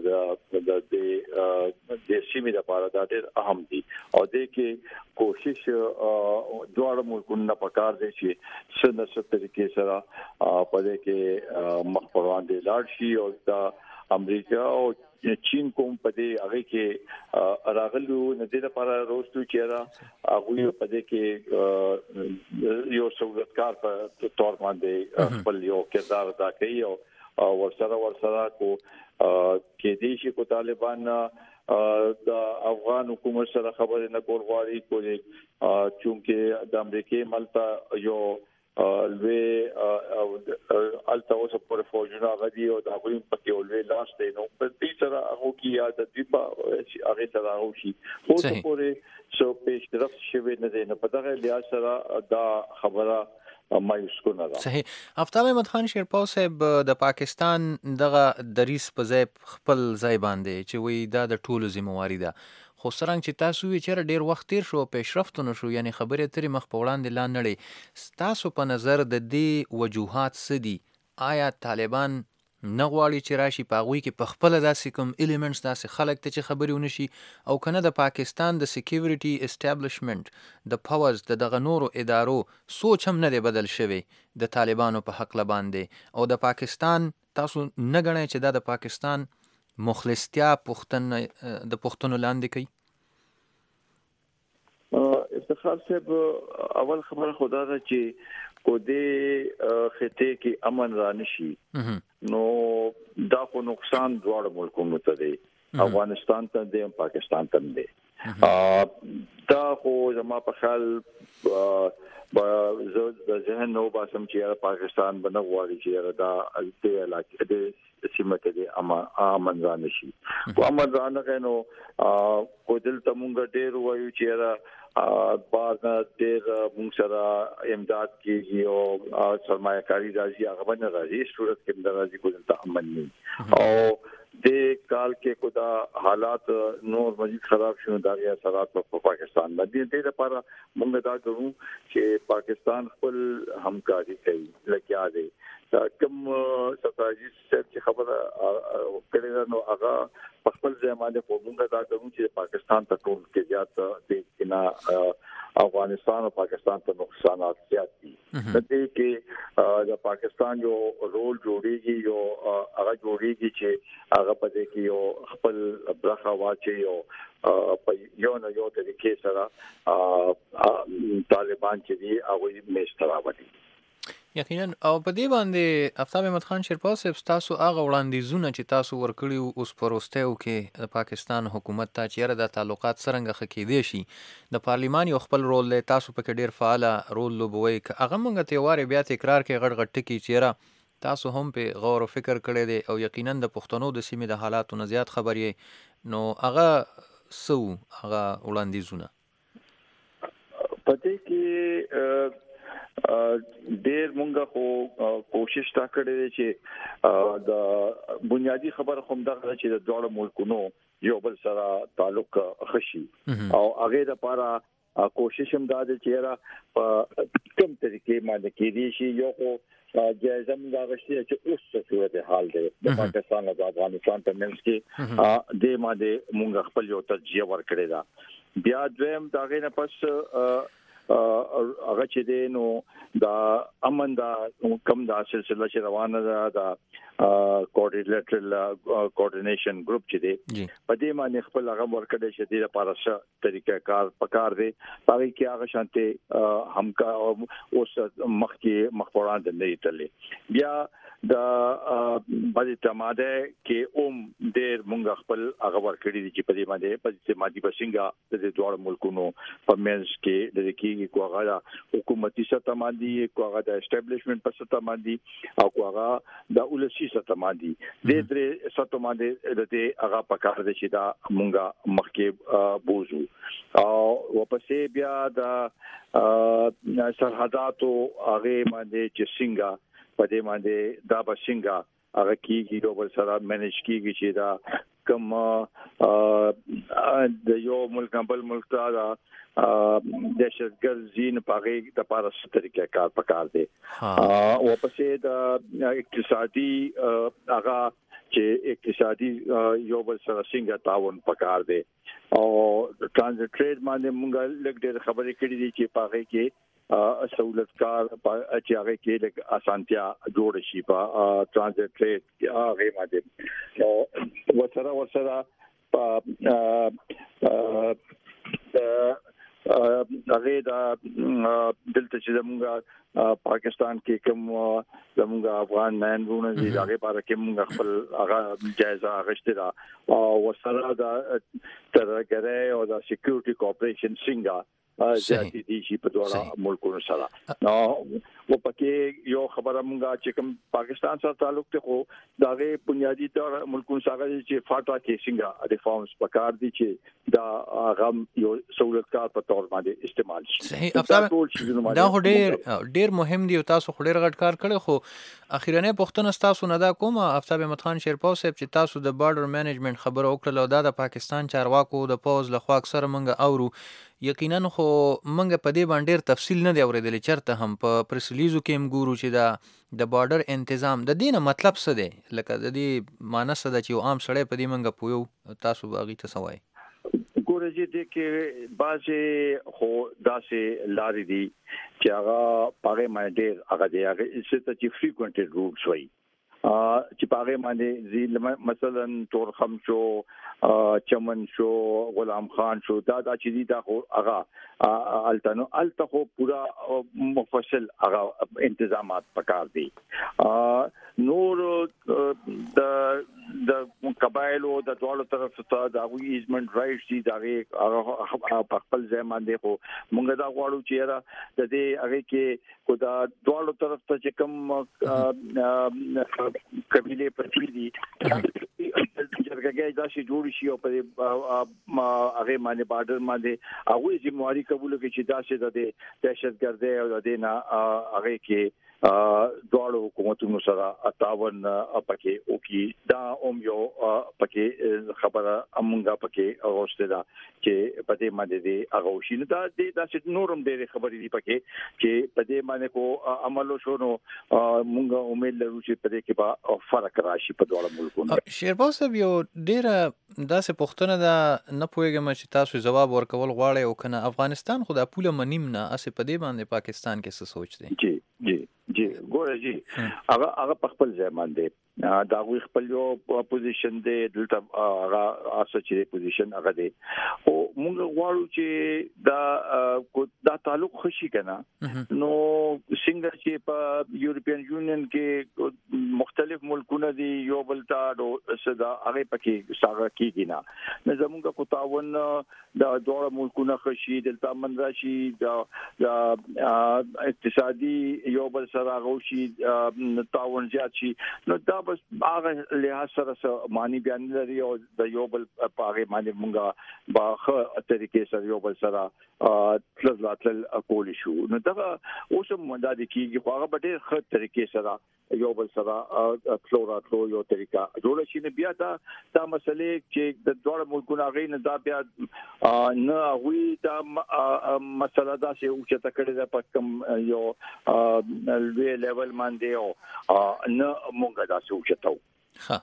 د سیمې لپاره دا ډېر اهم دي او دې کې کوشش دواړو ملکونو په کار دي چې څنګه طریقې سره په دې کې مخ پر وړاندې لاړ شي او دا امریکا او چین کوم په دې هغه کې راغلو نه دي لپاره روستو چیرې هغه په دې کې یو سہولتکار په تور باندې خپل یو کردار ادا کوي او ورسره کو کې دې شي کو طالبان د افغان حکومت سره خبرې نه کول غواړي کوي چونکه د امریکای ملتا یو لوی التاوس پر فوجونه غدي او د غویم پکې ولوي لاس دی نو په دې سره هغه کې یاد دی په هغه سره او شي خو پورې سو پیش طرف شوی نه دی نو په دغه لحاظ سره دا خبره مایوس کونه ده. صحیح. آفتاب احمد خان شیرپاو صاحب د پاکستان دغه دریس په ځای خپل ځای باندې چې وی دا د ټولو ذمہواری ده خو څرنګه چې تاسو یې چیرې ډیر وخت تیر شو پیشرفت نه شو یعنی خبرې ترې مخ په وړاندې لا نړۍ تاسو په نظر د دې وجوهات څه دي آیا طالبان نه غواړي چې راشي په هغوی کې په خپله داسې کوم ایلیمنټس داسې خلک ته چې خبرې ونه شي او که نه د پاکستان د سیکیورټي اسټابلیشمنټ د پاورز د دغه نورو ادارو سوچ هم نه دی بدل شوی د طالبانو په حقله باندې او د پاکستان تاسو نه ګڼئ چې دا د پاکستان مخلصتیا د پښتنو لاندې کوي؟ افتخار صاحب اول خبره خدا ده چې کو دې خطه کې امن را نشي نو دا کو نقصان دواړو ملکونو ته دی افغانستان ته دی پاکستان ته دی دا خو زما په خیال د ذهن نو باسم چې پاکستان باندې غواړي چې دا د علاقې د سیمه کې امن را نشي کو امن را نه کینو کو دلته مونږ ډېر وایو چې بعض ډېر مونږ سره امداد کیږي او سرمایه‌کاري راځي هغه باندې راځي صورت کې راځي کو دلته امن نه او د کال کې کو دا حالات نور مزید خراب شونه دا غي اثرات په پاکستان باندې د لپاره موږ دا کوو چې پاکستان خپل همکاري کوي لکه دی کوم ستاجیس چې خبره کړي نو هغه خپل ځمانه په موږ دا کوو چې پاکستان ته ټول کې زیات د کنا افغانستان او پاکستان ته نقصانات زیات دي د دې کې د پاکستان یو رول جوړیږي یو هغه جوړیږي چې هغه په دې کې یو خپل برخه واچي او په یو نه یو طریقې سره طالبان چې دي هغه یې مستراوي یقینا او په دې باندې آفتاب احمد خان شیرپاو صاحب تاسو هغه وړاندیزونه چې تاسو ورکړي اوس پروستیو کې د پاکستان حکومت ته چیرې د تعلقات څنګه خکېدې شي د پارلیمان یو خپل رول له تاسو په کې ډیر فعال رول لوبوي هغه مونږ ته واره بیا تکرار کې غړ غټ ټکی چیرې تاسو هم په غور او فکر کړی دی او یقینا د پښتنو د سیمې د حالاتو نه زیات خبرې نو هغه سو هغه وړاندیزونه پدې کې ډېر مونږه خو کوشش تا کړې چې د بنیادی خبره کوم دغه چې د دوه ملکونو یو بل سره تعلق خشي او هغه لپاره کوشش هم دا چې را کوم طریقې باندې کېدی شي یو خو جایزه موږ غوښتي چې اوس څه صورت حال دی د پاکستان او افغانستان په منځ کې د ماده موږ خپل یو ترجیح ورکړی دا بیا دویم دا غینه پس هغه چې دینو دا امن دا کم دا سلسله چې روانه ده کوارډینیټر کوارډینیشن ګروپ چې دی په دې باندې خپل هغه ورکړی چې د لپاره څه طریقې کار پکار دی هغه کې هغه شانته همکا اوس مخ وړاندې نه تللی بیا دا باندې تماده کې ډېر مونږ خپل هغه ورکړی دي چې په دې باندې په مادي بشنګا د دوه ملکونو په منځ کې د کېږي کوغه حکومتي سطح باندې کوغه د اسټابلیشمنت په سطح باندې او کوغه د ولسی سطح باندې د درې سطح باندې د هغه پکار دي چې دا مونږ مخکې بوزو او واپسې بیا د سرحداتو هغه باندې چې څنګه په دې باندې دا بشنګا هغه کیږي یو بل سره مینج کیږي چې دا کوم د یو ملک بل ملک ته دهشتګرد زین پاغي د پاره طریقې کار پکار دي او پسې د اقتصادي هغه چې اقتصادي یو بل سره څنګه تعاون پکار دي او ټرانزیت ټریډ باندې موږ لږ ډېر خبرې کړې دي چې پاغي کې سہولتکار چې هغه کې لږ اسانتیا جوړ شي په ټرانزیت ټریډ هغه باندې نو ورسره هغه دا دلته چې زموږ پاکستان کې کوم زموږ افغان نایندونه دي هغه لپاره کې موږ خپل هغه جایزه اخیستې ده او ورسره دا ترګره او دا سکیورټي کوپریشن څنګه ځاتې دي چې په ډول ملکونو سره نو و پکې یو خبره مونږه چې کوم پاکستان سره تعلق ته خو داغه بنیادی تور ملکونو سره چې فاټا کې څنګه ریفارمز پکار دي چې دا غم یو سہولتکار په تور باندې استعمال شي صحیح افضل دا ډیر مهم دی او تاسو خو ډیر غټ کار کړی خو اخیرنه پښتون تاسو نه دا کومه افتاب احمد خان شیرپاو صاحب چې تاسو د بارډر مینجمنت خبره وکړه او دا د پاکستان چارواکو د پوز لخوا اکثر منګه اورو یقینا خو منګه په دې باندې ډیر تفصیل نه دی اوریدل چرته هم په پریس ریلیزو کې هم ګورو چې دا د بارډر تنظیم د دینه مطلب څه دی لکه د دې معنی څه ده چې یو عام سړی په دې منګه پویو تاسو باغی ته سوای ګوره چې کې بازه خو داسې لارې دي چې هغه پاره باندې هغه دی هغه څه چې فریکوئنټډ روټس وایي چې پاره باندې مثلا تورخم شو چمن شو غلام خان شو دا چې دي دا خو هغه التنو پورا مفصل هغه انتظامات پکار دي نور د قبایل او د ټولو طرف ته دا وی ایزمنت رائټس دي دا هغه خپل ځای باندې خو مونږ دا غواړو چې را د دې هغه کې کو دا ټولو طرف ته چې کوم قبيله پرتی دي جرګه دا شي جوړ شي او په هغه باندې بارډر باندې هغه ذمہواری قبول کړي چې دا شي د دهشتګردۍ او د دینه هغه کې دوړو حکومتونو سره تعاون پکې او کې دا یو پکې خبره امونګه پکې اوسته دا چې په دې باندې دی هغه شینه دا چې نورم ډېر خبرې دي پکې چې په دې باندې کو عملو شونو مونږه امید لرو چې په دې کې به فرق راشي په ډول ملکونو شیرپاو صاحب یو ډېر داسې پوښتنه ده نه پوهیږم چې تاسو جواب ورکول غواړئ او کنه افغانستان خو د پوله منیم نه اسې په دې باندې پاکستان کې څه سوچ دی جی ګوره جی هغه په خپل ځای باندې دا غوي خپل یو پوزیشن دی دلته هغه اساسي پوزیشن هغه دی او موږ غواړو چې دا تعلق خوشي کنه نو څنګه چې په یورپین یونین کې مختلف ملکونه دي یو بل ته صدا هغه پکې ساغه کیږي نه زموږ کو تعاون دا ډول ملکونه خوشي دلته من راشي دا اقتصادي یو بل سره غوشي تعاون زیات شي نو دا بس هغه له سره معنی بیان لري او د یو بل پاغه باندې مونږه باخه طریقې سره یو بل سره تل کول شو نو دا اوس مونږ د کیږي خو هغه ډېر ښه طریقې سره یو بل سره فلوراتلو یو طریقه جوړ شي نه بیا دا مسلې چې د ډول ملکونو غي نه دا بیا نه وی دا مسله دا چې او چې تکړه د پکم یو لوی لیول باندې او نه مونږه دا سوچتاو ها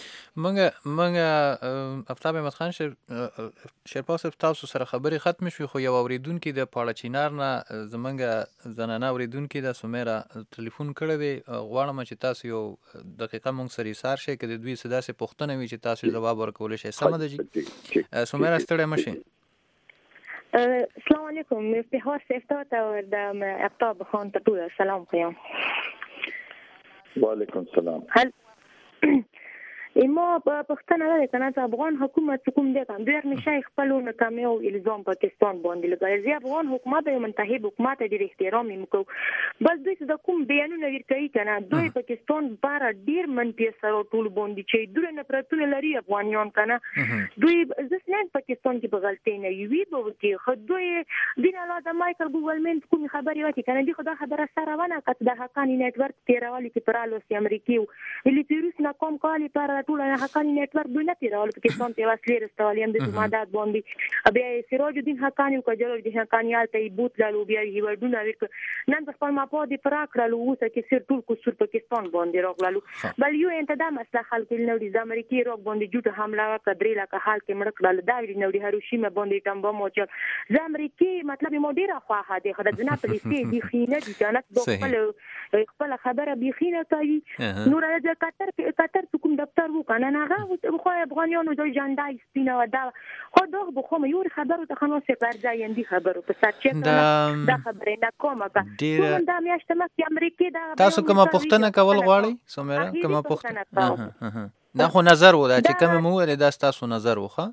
منګه افتاب احمد خان شیرپاو صاحب تاسو سره خبري ختم شو خو یو اوریدونکو د پاړه چینار نه زمنګ زنانه اوریدونکو د سومیرا ټلیفون کړی دی غواړم چې تاسو یو دقیقه مونږ سره ایثار شي کړي دوی صدا سه پښتنه وی چې تاسو جواب ورکول شي سم ده جی سومیرا ستړی مشي السلام علیکم مفتاح صاحب ته د افتاب خان ته سلام کوم وعلیکم السلام ما پښتنه ده کنه چې افغان حکومت کوم دی کنه ډیر نشي خپلونه کامیو الزام پاکستان باندې لګای زی افغان حکومت یو منتخب حکومت ډیر احترام مکو بس دوی د کوم بیانونه ورکړي کنه دوی پاکستان بار ډیر منفي سره ټول باندې چې دوی نه پرتون لري افغانیان کنه دوی ځکه پاکستان کې په غلطي نه وي به کې خدوی دین الله د مایکل ګوګلمنت کوم خبري وکړي کنه دی خدای خبره سره ونه کړه د حقانی نتورک تیروالي کې پرالوس امریکایو ویلی پیروس ناکام کالی پر ټول حقانی نیټورک دوی نه تیرول پاکستان ته وسلې رسولې هم د جماعت باندې بیا سراج الدین حقانی او جلال الدین حقانی ته بوت لالو بیا یوډونه نن په خپل ماپو د پراک لالو اوسه کې سر ټول کوسر پاکستان باندې راغلو بل یو انتدا مسله خلک نو د امریکای روک باندې جوړه حمله کړې لکه حال کې مړ کړل دا نو د هیروشیما باندې ټمبه موچ د امریکای مطلب مو ډیره خواهه د خدای نه پلیسي دی خینه دي جنت خپل خبره بيخینه کوي نور د قطر کوم دفتر وکنه نه غو خو افغانانو د جنډای سپینه ودا خو دغه بخو یو خبرو ته خنو سپر ځای اندي خبرو په ساتچ دا خبره نه کومه کوم دا میاشته مکه امریکای دا تاسو کومه پښتنه کول غواړي سومره کومه پښتنه دا خو نظر و دا چې کوم مو ولې دا تاسو نظر وخه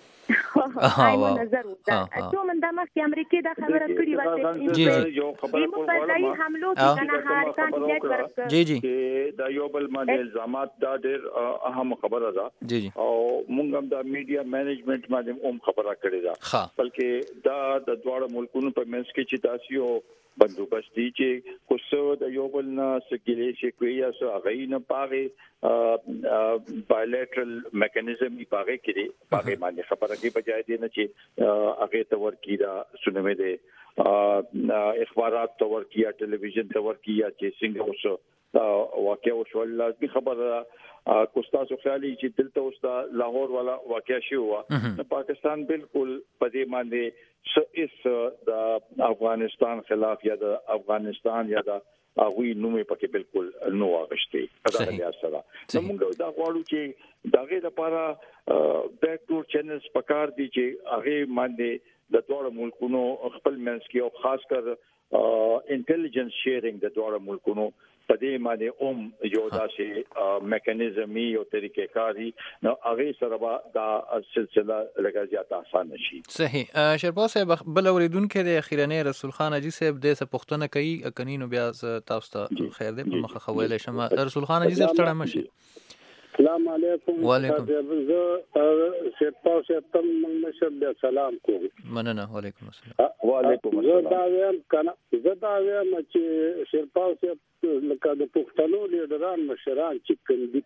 نظر ودا ته من د مخکې امریکای دا خبره کړې و چې یو خبره کوله حملو کې کنه هر کاندیدټ ورک جی دا یو بل باندې الزامات دا ډېر اهم خبره ده او موږ هم د میډیا مینجمنت باندې خبره کړې ده بلکې دا د دواړو ملکونو په منځ کې چې تاسو بندوبست دي چې کوڅه د یو بل نه سګلې شي کوي یا سو هغه نه پاغه بایلیټرل میکانیزم یې پاغه کړي پاغه باندې خبره کې بجای دي نه چې هغه تور کیدا سنمه دي اخبارات تور کیا ټلویزیون تور کیا چې څنګه اوس واقع وشول لازمي خبره کوستاسو خیالي چې دلته اوس لاهور والا واقع شو و پاکستان بالکل پدې باندې د افغانستان خلاف یا د افغانستان یا د هغه نومې پکې بالکل نو واغشتي دا لري سره موږ دا غواړو چې دغه لپاره بیک ټور چینلز پکار دي چې هغه باندې د ټول ملکونو خپل منځ کې او خاص کر انټيليجنس شیرینګ د ټول ملکونو پدې باندې یو داسې میکانیزم یو طریقې کاری نو هغه سره دا سلسله لږه زیات آسان شي صحیح شرپاس صاحب بل اوریدونکو د اخیرنې رسول خان اجي صاحب د څه پښتنه کوي کنينو بیا تاسو ته خیر دې په مخه خویل شم رسول خان اجي صاحب ستړی مشي السلام علیکم وعلیکم شرپاس صاحب تم مشر سلام کوم مننه وعلیکم السلام وعلیکم السلام زدا ویم چې شرپاس صاحب لکه د پښتنو لیډران مشران چې کوم دي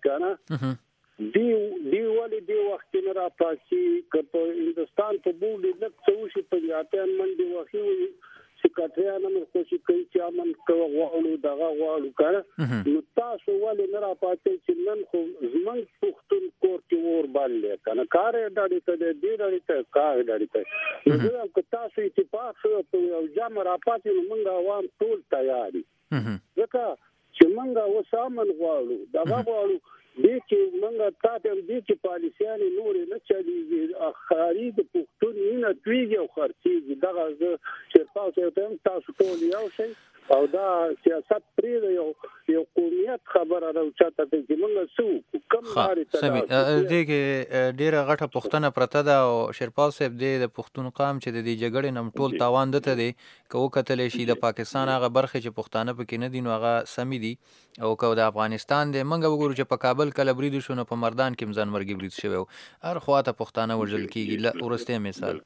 کنه دی ولی دی وخت نه را پاسي کله هندستان ته بوډي د څو شي په یاتن منډي وخی سکرټریان هم خوشي کوي چې امن کوه غواړو دغه غواړو کړه نو تاسو ولې نه را پاتې چې نن خو زمون پښتون کور کې ور باندې کنه کار ډاډي ته دی ډاډي ته کار ډاډي ته زه هم که تاسو اتفاق شو په یو جام را پاتې نو موږ عوام ټول تیاری ځکه چې موږ وسامن غواړو دغه غواړو دې چې موږ تاسو دې چې پالیسيان نور نه چلیږي اخاري د پښتون نه دویږي او خرڅيږي دغه شرپاس ته تاسو ټول یو شي او دا سیاست پرې یو قومیت خبره راوچاته چې موږ سو کوم لاري ته دې کې ډیره غټه پښتنه پرته ده او شرپاس صاحب د پښتون قام چې د دې جګړې نم ټول تاوان دته دي کوو کتلې شي د پاکستان هغه برخه چې پښتانه پکې نه دي نو هغه سمې دي او کو د افغانستان د منګه وګورو چې په کابل کله برید شو نو په مردان کې مزان مرګي برید شوی هر خواته پښتانه ورجل کیږي ل ورسته مثال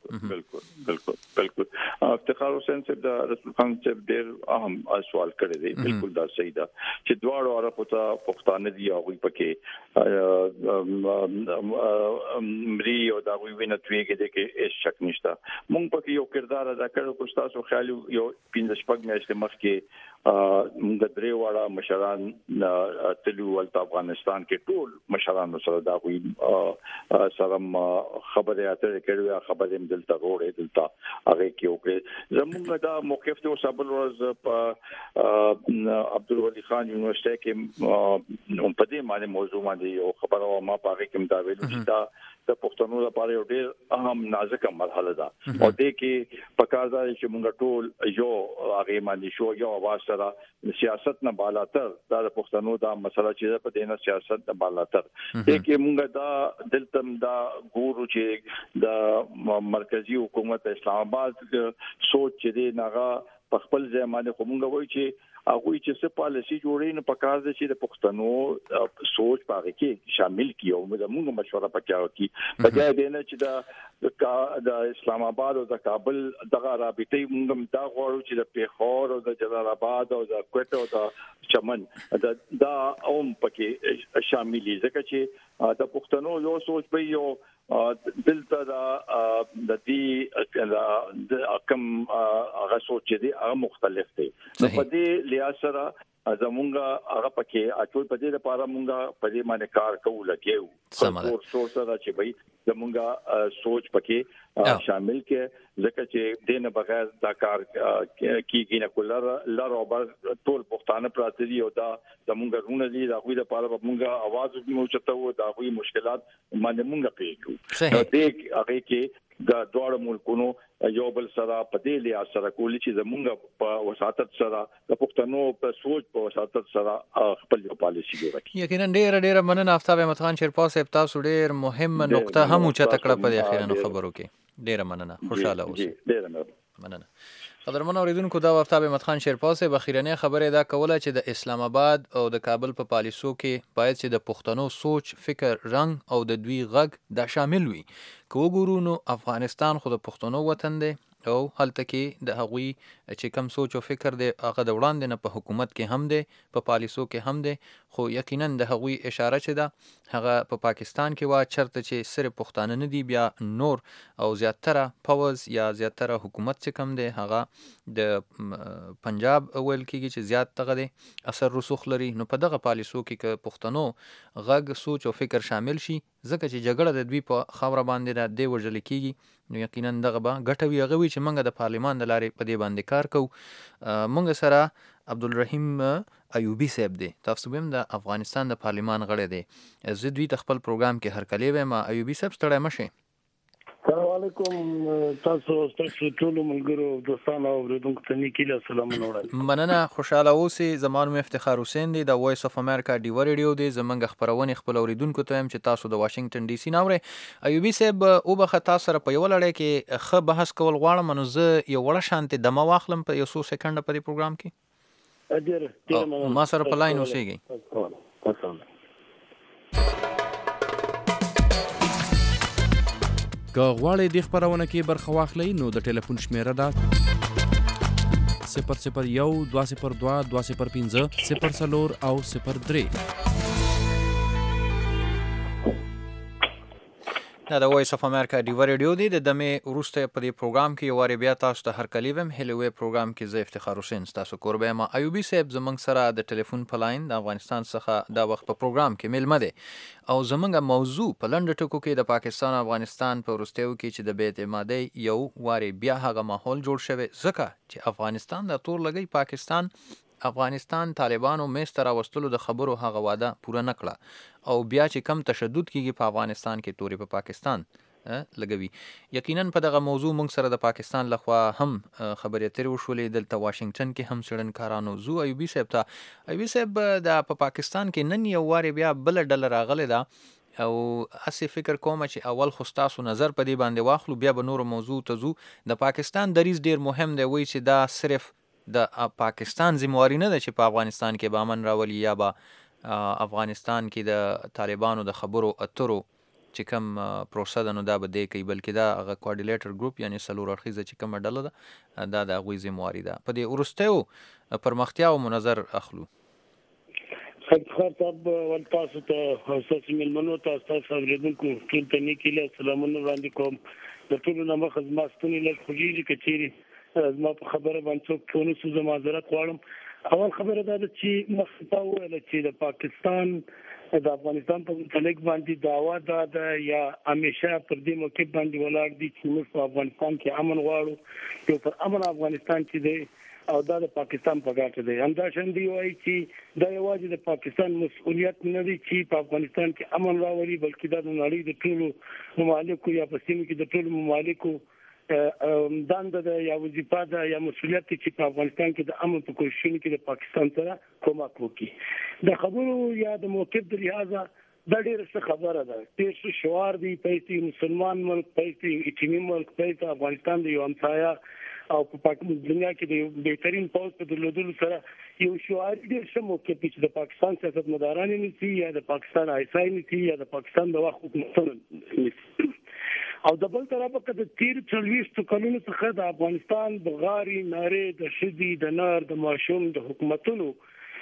بالکل افتخار حسین صاحب د رسول خان صاحب ډیر اهم سوال کړی دی بالکل دا صحیح ده چې دواړو عربو ته پښتانه دي او پکې مری او دا وینه تویږي د کې هیڅ شک نشته مونږ پکې یو کردار ادا کړو کو تاسو خیال یو 15 شپږ میاشتې مخکې موږ درې واړه مشران تلو ول افغانستان کې ټول مشران سره دا وی سره خبره اترې کړو خبرې دلته وروړې دلته هغه کې وکړه زموږ دا موقف ته صبر ورځ په عبدالولي خان یونیورسيټي کې په دې باندې موضوع باندې یو خبره ما پاره کې متابعت چې دا د پښتنو لپاره یو ډېر اهم نازکه مرحله ده او دې کې پکازه چې موږ ټول یو هغه باندې شو یو आवाज سره سیاست نه بالاتر دا د پښتنو دا مسله چې په دینه سیاست نه بالاتر دې کې موږ دا دلتم دا ګورو چې د مرکزی حکومت اسلام آباد سوچ چې ناغه په خپل ځای باندې کومه وایي چې هغه چې څه پالیسي جوړې نه پکار دي چې د پښتنو سوچ پاره کې شامل کیو موږ مشوره پکاو کی په دې دینه چې د اسلام آباد او د کابل دغه رابطه موږ دا غواړو چې د پیښور او د جلال آباد او د کوټه او د چمن دا اوم پکې شاملې ځکه چې د پښتنو یو سوچ په یو دلته د دې د کم هغه سوچ دي هغه مختلف دي په دې لحاظ سره زمونږه هغه پکې اټول په دې لپاره مونږه په دې باندې کار کوو لګیو او سوچ سره چې به زمونږه سوچ پکې شامل کې ځکه چې دینه بغیر دا کار کیږي نه کولر لار او بر ټول پښتانه پراته دي او دا زمونږه رونه دي دا غوې لپاره مونږه आवाज مو چته و دا غوې مشکلات باندې مونږه پیښو دې هغه کې د دوه ملکونو یو بل سره په دې لحاظ سره کولی چې زمونږ په وساتت سره د پښتنو په سوچ په وساتت سره خپل یو پالیسي جوړه کړي. یقینا ډېر مننه آفتاب احمد خان شیرپا صاحب، تاسو ډېر مهم نقطه هم اوچته کړه په اخیرانو خبرو کې. ډېر مننه، خوشاله اوسئ. ډېر مننه. قدرمن اوریدونکو، دا آفتاب احمد خان شیرپا صاحب اخیرانه خبره دا کوله چې د اسلام آباد او د کابل په پالیسو کې باید چې د پښتنو سوچ، فکر، رنګ او د دوی غږ دا شامل وي. که وګورو نو افغانستان خو د پښتنو وطن دی او هلته کې د هغوی چې کم سوچ او فکر دی هغه د وړاندې نه په حکومت کې هم دی، په پالیسو کې هم دی، خو یقینا د هغوی اشاره چې ده هغه په پاکستان کې وا چرته چې صرف پښتانه نه دي، بیا نور او زیاتره پوز یا زیاتره حکومت چې کم دی هغه د پنجاب ویل کېږي چې زیات دغه دی اثر رسوخ لري. نو په دغه پالیسو کې که پښتنو غږ، سوچ او فکر شامل شي، ځکه چې جګړه د دوی په خاوره باندې را دی وژل کېږي، نو یقینا دغه به ګټه وي. هغه وي چې موږ د پارلمان د لارې په دې باندې کار کوو. موږ سره عبدالرحیم ایوبی صاحب دی، تاسو هم د افغانستان د پارلمان غړی دی. زه دوی ته خپل پروګرام کې هرکلی وایم. ایوبی صاحب ستړی مه شئ. السلام علیکم تاسو ټول ملګرو دوستانو او اوریدونکو ته نیکی سلامونه وړاندې. مننه، خوشاله اوسئ. زما نوم افتخار حسین دی، د وایس اف امریکا ډیو ریډیو دی. زمونږ خبرونه خپل اوریدونکو ته هم چې تاسو د واشنگټن ډي سي نه اورئ. ایوبی صاحب او بخه تاسو سره په یو لړۍ کې ښه بحث کول غواړم، نو زه یو وړه شانتي دمه واخلم په یو څو سکند په دې پروګرام کې. ډېر ما سره په لاین اوسئ. که غواړئ د خبرونه کې برخه واخلئ نو د ټلیفون شمیره ده 001 202 205 04 او 03. دا د وایس اف امریکا ډیو ریډیو دی. د دمې وروسته په دې پروګرام کې یو وارې بیا تاسو ته هرکلی وایم. هیلوی پروګرام کې زه افتخار حسین تاسو کوربه یم. ایوبی صاحب زمونږ سره د ټلیفون په لاین د افغانستان څخه دا وخت په پروګرام کې میلمه دی او زمونږ موضوع په لنډ ټکو کې د پاکستان او افغانستان په وروستیو کې چې د بې اعتمادۍ یو وارې بیا هغه ماحول جوړ شوی، ځکه چې افغانستان د تور لګی افغانستان طالبانو میز ته راوستلو د خبرو هغه واده پوره نه کړه او بیا چې کم تشدد کیږي په افغانستان کې تورې په پاکستان لګوي. یقینا په دغه موضوع موږ سره د پاکستان لخوا هم خبرې اترې وشولې، دلته واشنگټن کې هم څېړنکارانو زو ایوبی صاحب ته. ایوبی صاحب د په پاکستان کې نن یو وارې بیا بله ډله راغلې ده او هسې فکر کوم چې اول خو ستاسو نظر په دې باندې واخلو، بیا به نورو موضوع ته ځو. د پاکستان دریځ ډېر مهم دی، وایي چې دا صرف د پاکستان ذمہواری نه ده چې په افغانستان کې به امن راولي یا به افغانستان کې د طالبانو د خبرو اترو چې کوم پروسه ده نو دا به دی کوي، بلکې دا هغه کوارډینیټر ګروپ یعنی څلور اړخیزه چې کومه ډله ده دا د هغوی ذمہواری ده. په دې وروستیو پرمختیاو مو نظر اخلو. افتخار صاحب ول تاسو ته تاسو ملمنو تاسو اوریدونکو ټول ته نیکی سلامونه وړاندې کوم. د ټولو نه مخ زما ستونی لږ خوږیږي کچېرې زما په خبره باندې څوک فون وسو زه معذرت غواړم. اول خبره دا ده چې مخکې وویل چې د پاکستان د افغانستان په متعلق باندې دعوا ده یا همیشه پر دې موقف باندې ولاړ دي چې موږ په افغانستان کې امن غواړو، یو پر امن افغانستان چې دی او دا د پاکستان په ګټه دی. همداشان دی وایي چې دا یوازې د پاکستان مسؤلیت نه دی چې په افغانستان کې امن راولي، بلکې دا د نړۍ د ټولو ممالکو یا په سیمه کې د ټولو ممالکو دنده ده یا وظیفه ده یا مسؤلیت چې په افغانستان کې د امن په کوششونو کې د پاکستان سره کومک وکړي. د خبرو یا د موقف د لحاظه دا ډېره ښه خبره ده، ډېر ښه شعار دی. په مسلمان ملک، په اسلامي ملک، په افغانستان د یو همسایه او په دنیا کې د یو بهترین پوځ په درلودلو سره یو شعار ډېر ښه موقف چې د پاکستان سیاستمداران نیسي یا د پاکستان آیسای نیسي یا د پاکستان د وخت حکومتونه نیسي. او د بل طرفه که د تیر 40 کلونو څخه د افغانستان د غاري نارې د شدي د نار د ماشوم د حکومتونو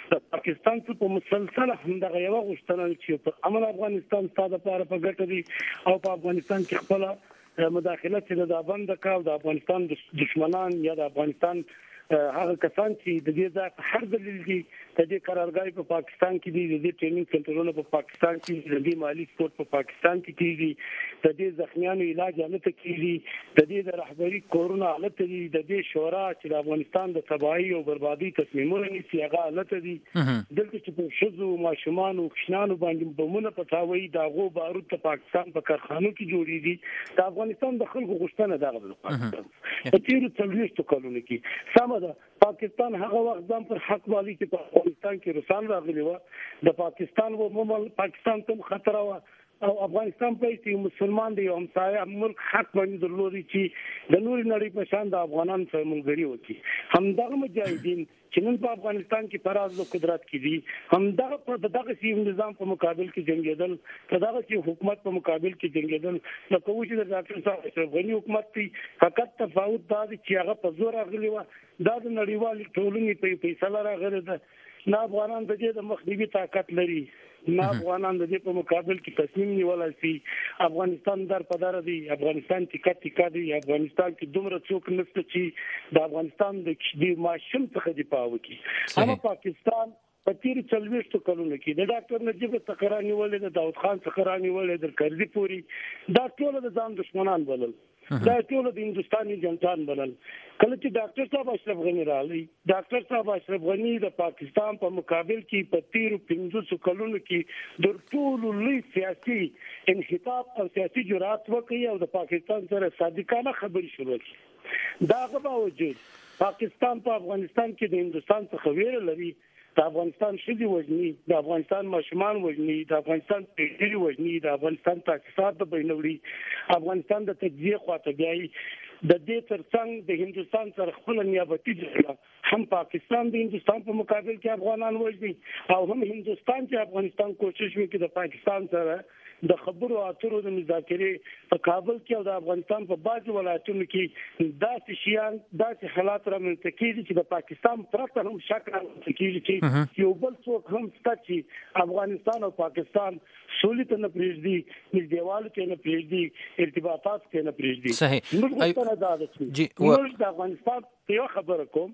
د پاکستان په مسلسل همدغه یو غوښتنه چې په امن افغانستان ستاسو لپاره په ګټه دي او په افغانستان کې خپل مداخلت چې د بند کاو د افغانستان دشمنان یا د افغانستان هغه کسان چې د دې ځای په هر دلیل دي د دې قرارګاه په پاکستان کې دي د دې ټریننګ سنټرونه په پاکستان کې دي د دې مالی سپورت په پاکستان کې کیږي د دې زخمیانو علاج هلته کیږي د دې د رهبری کورونه هلته دي د دې شورا چې د افغانستان د تباہي او بربادي تصمیمونه نیسي هغه هلته دي دلته چې په شذو ماشومان او کشنانو باندې بمونه پټاوي دا غو بارود په پاکستان په کارخانو کې جوړیږي د افغانستان د خلکو غوښتنه ده د پاکستان په تیرو 40 کلونو کې پاکستان هغه وخت ځان پر حق والی چې په افغانستان کې روسان راغلي و د پاکستان و ممل پاکستان ته خطر و او افغانستان په چې مسلمان دی همسایه ملک حق باندې درلودي چې د نور نړۍ په شان د افغانان سره ملګری وکړي همدغه مجاهدین چې نن په افغانستان کې فراز او قدرت کې دي همدغه په دغه سیاسي نظام په مقابل کې جنگیدل دغه چې حکومت په مقابل کې جنگیدل نو کوم چې د ډاکټر صاحب اشرف غنی حکومت دی فقط تفاوت دا دی چې هغه په زور راغلی و دا د نړیوال ټولنې په فیصله راغلی ده نه افغانان د دې د مخنیوي طاقت لري نه افغانان د دې په مقابل کې تصمیم نیولای شي افغانستان در په دار دی افغانستان ټیکا دی افغانستان کې دومره څوک نشته چې د افغانستان د دې ماشوم څخه دفاع وکړي اما پاکستان په تیر 40 کلونو کې د ډاکټر نجیب تقرانی ولې د داود خان تقرانی ولې د کرزي پوری دا ټول د ځان دشمنان بلل دا ټول د هندستاني جنتان بلل کله چې ډاکټر صاحب اشرف غنی راغلی ډاکټر صاحب اشرف غنی د پاکستان په مقابل کې په تیر 15 کلونو کې د ټول لوی سیاسي انحطاط او سیاسي جرأت وکړي او د پاکستان سره صادقانه خبرې شروع کړي دا غو باوجود پاکستان په افغانستان کې د هندستان څخه ویره لري د افغانستان شذي وجني د افغانستان ماشومان وجني د افغانستان پیډری وجني د افغانستان تاسیسات د بینوري افغانستان د تجزیه خواته بیاي د دې ترڅنګ د هندستان سره خپل نیابتي جګړه هم پاکستان د هندستان په مقابل کې افغانان وجني او هم هندستان چې افغانستان کوشش وکړي د پاکستان سره د خبرو اترو د مذاکرې په کابل کې او د افغانستان په بعض ولایتونو کې داسې شیان داسې حالات رامنځته کیږي چې د پاکستان پرته هم شک رامنځته کیږي چې یو بل څوک هم شته چې افغانستان او پاکستان سولې ته نه پرېږدي نږدېوالي ته نه پرېږدي ارتباطات ته نه پرېږدي موږ د افغانستان یو خبره کوم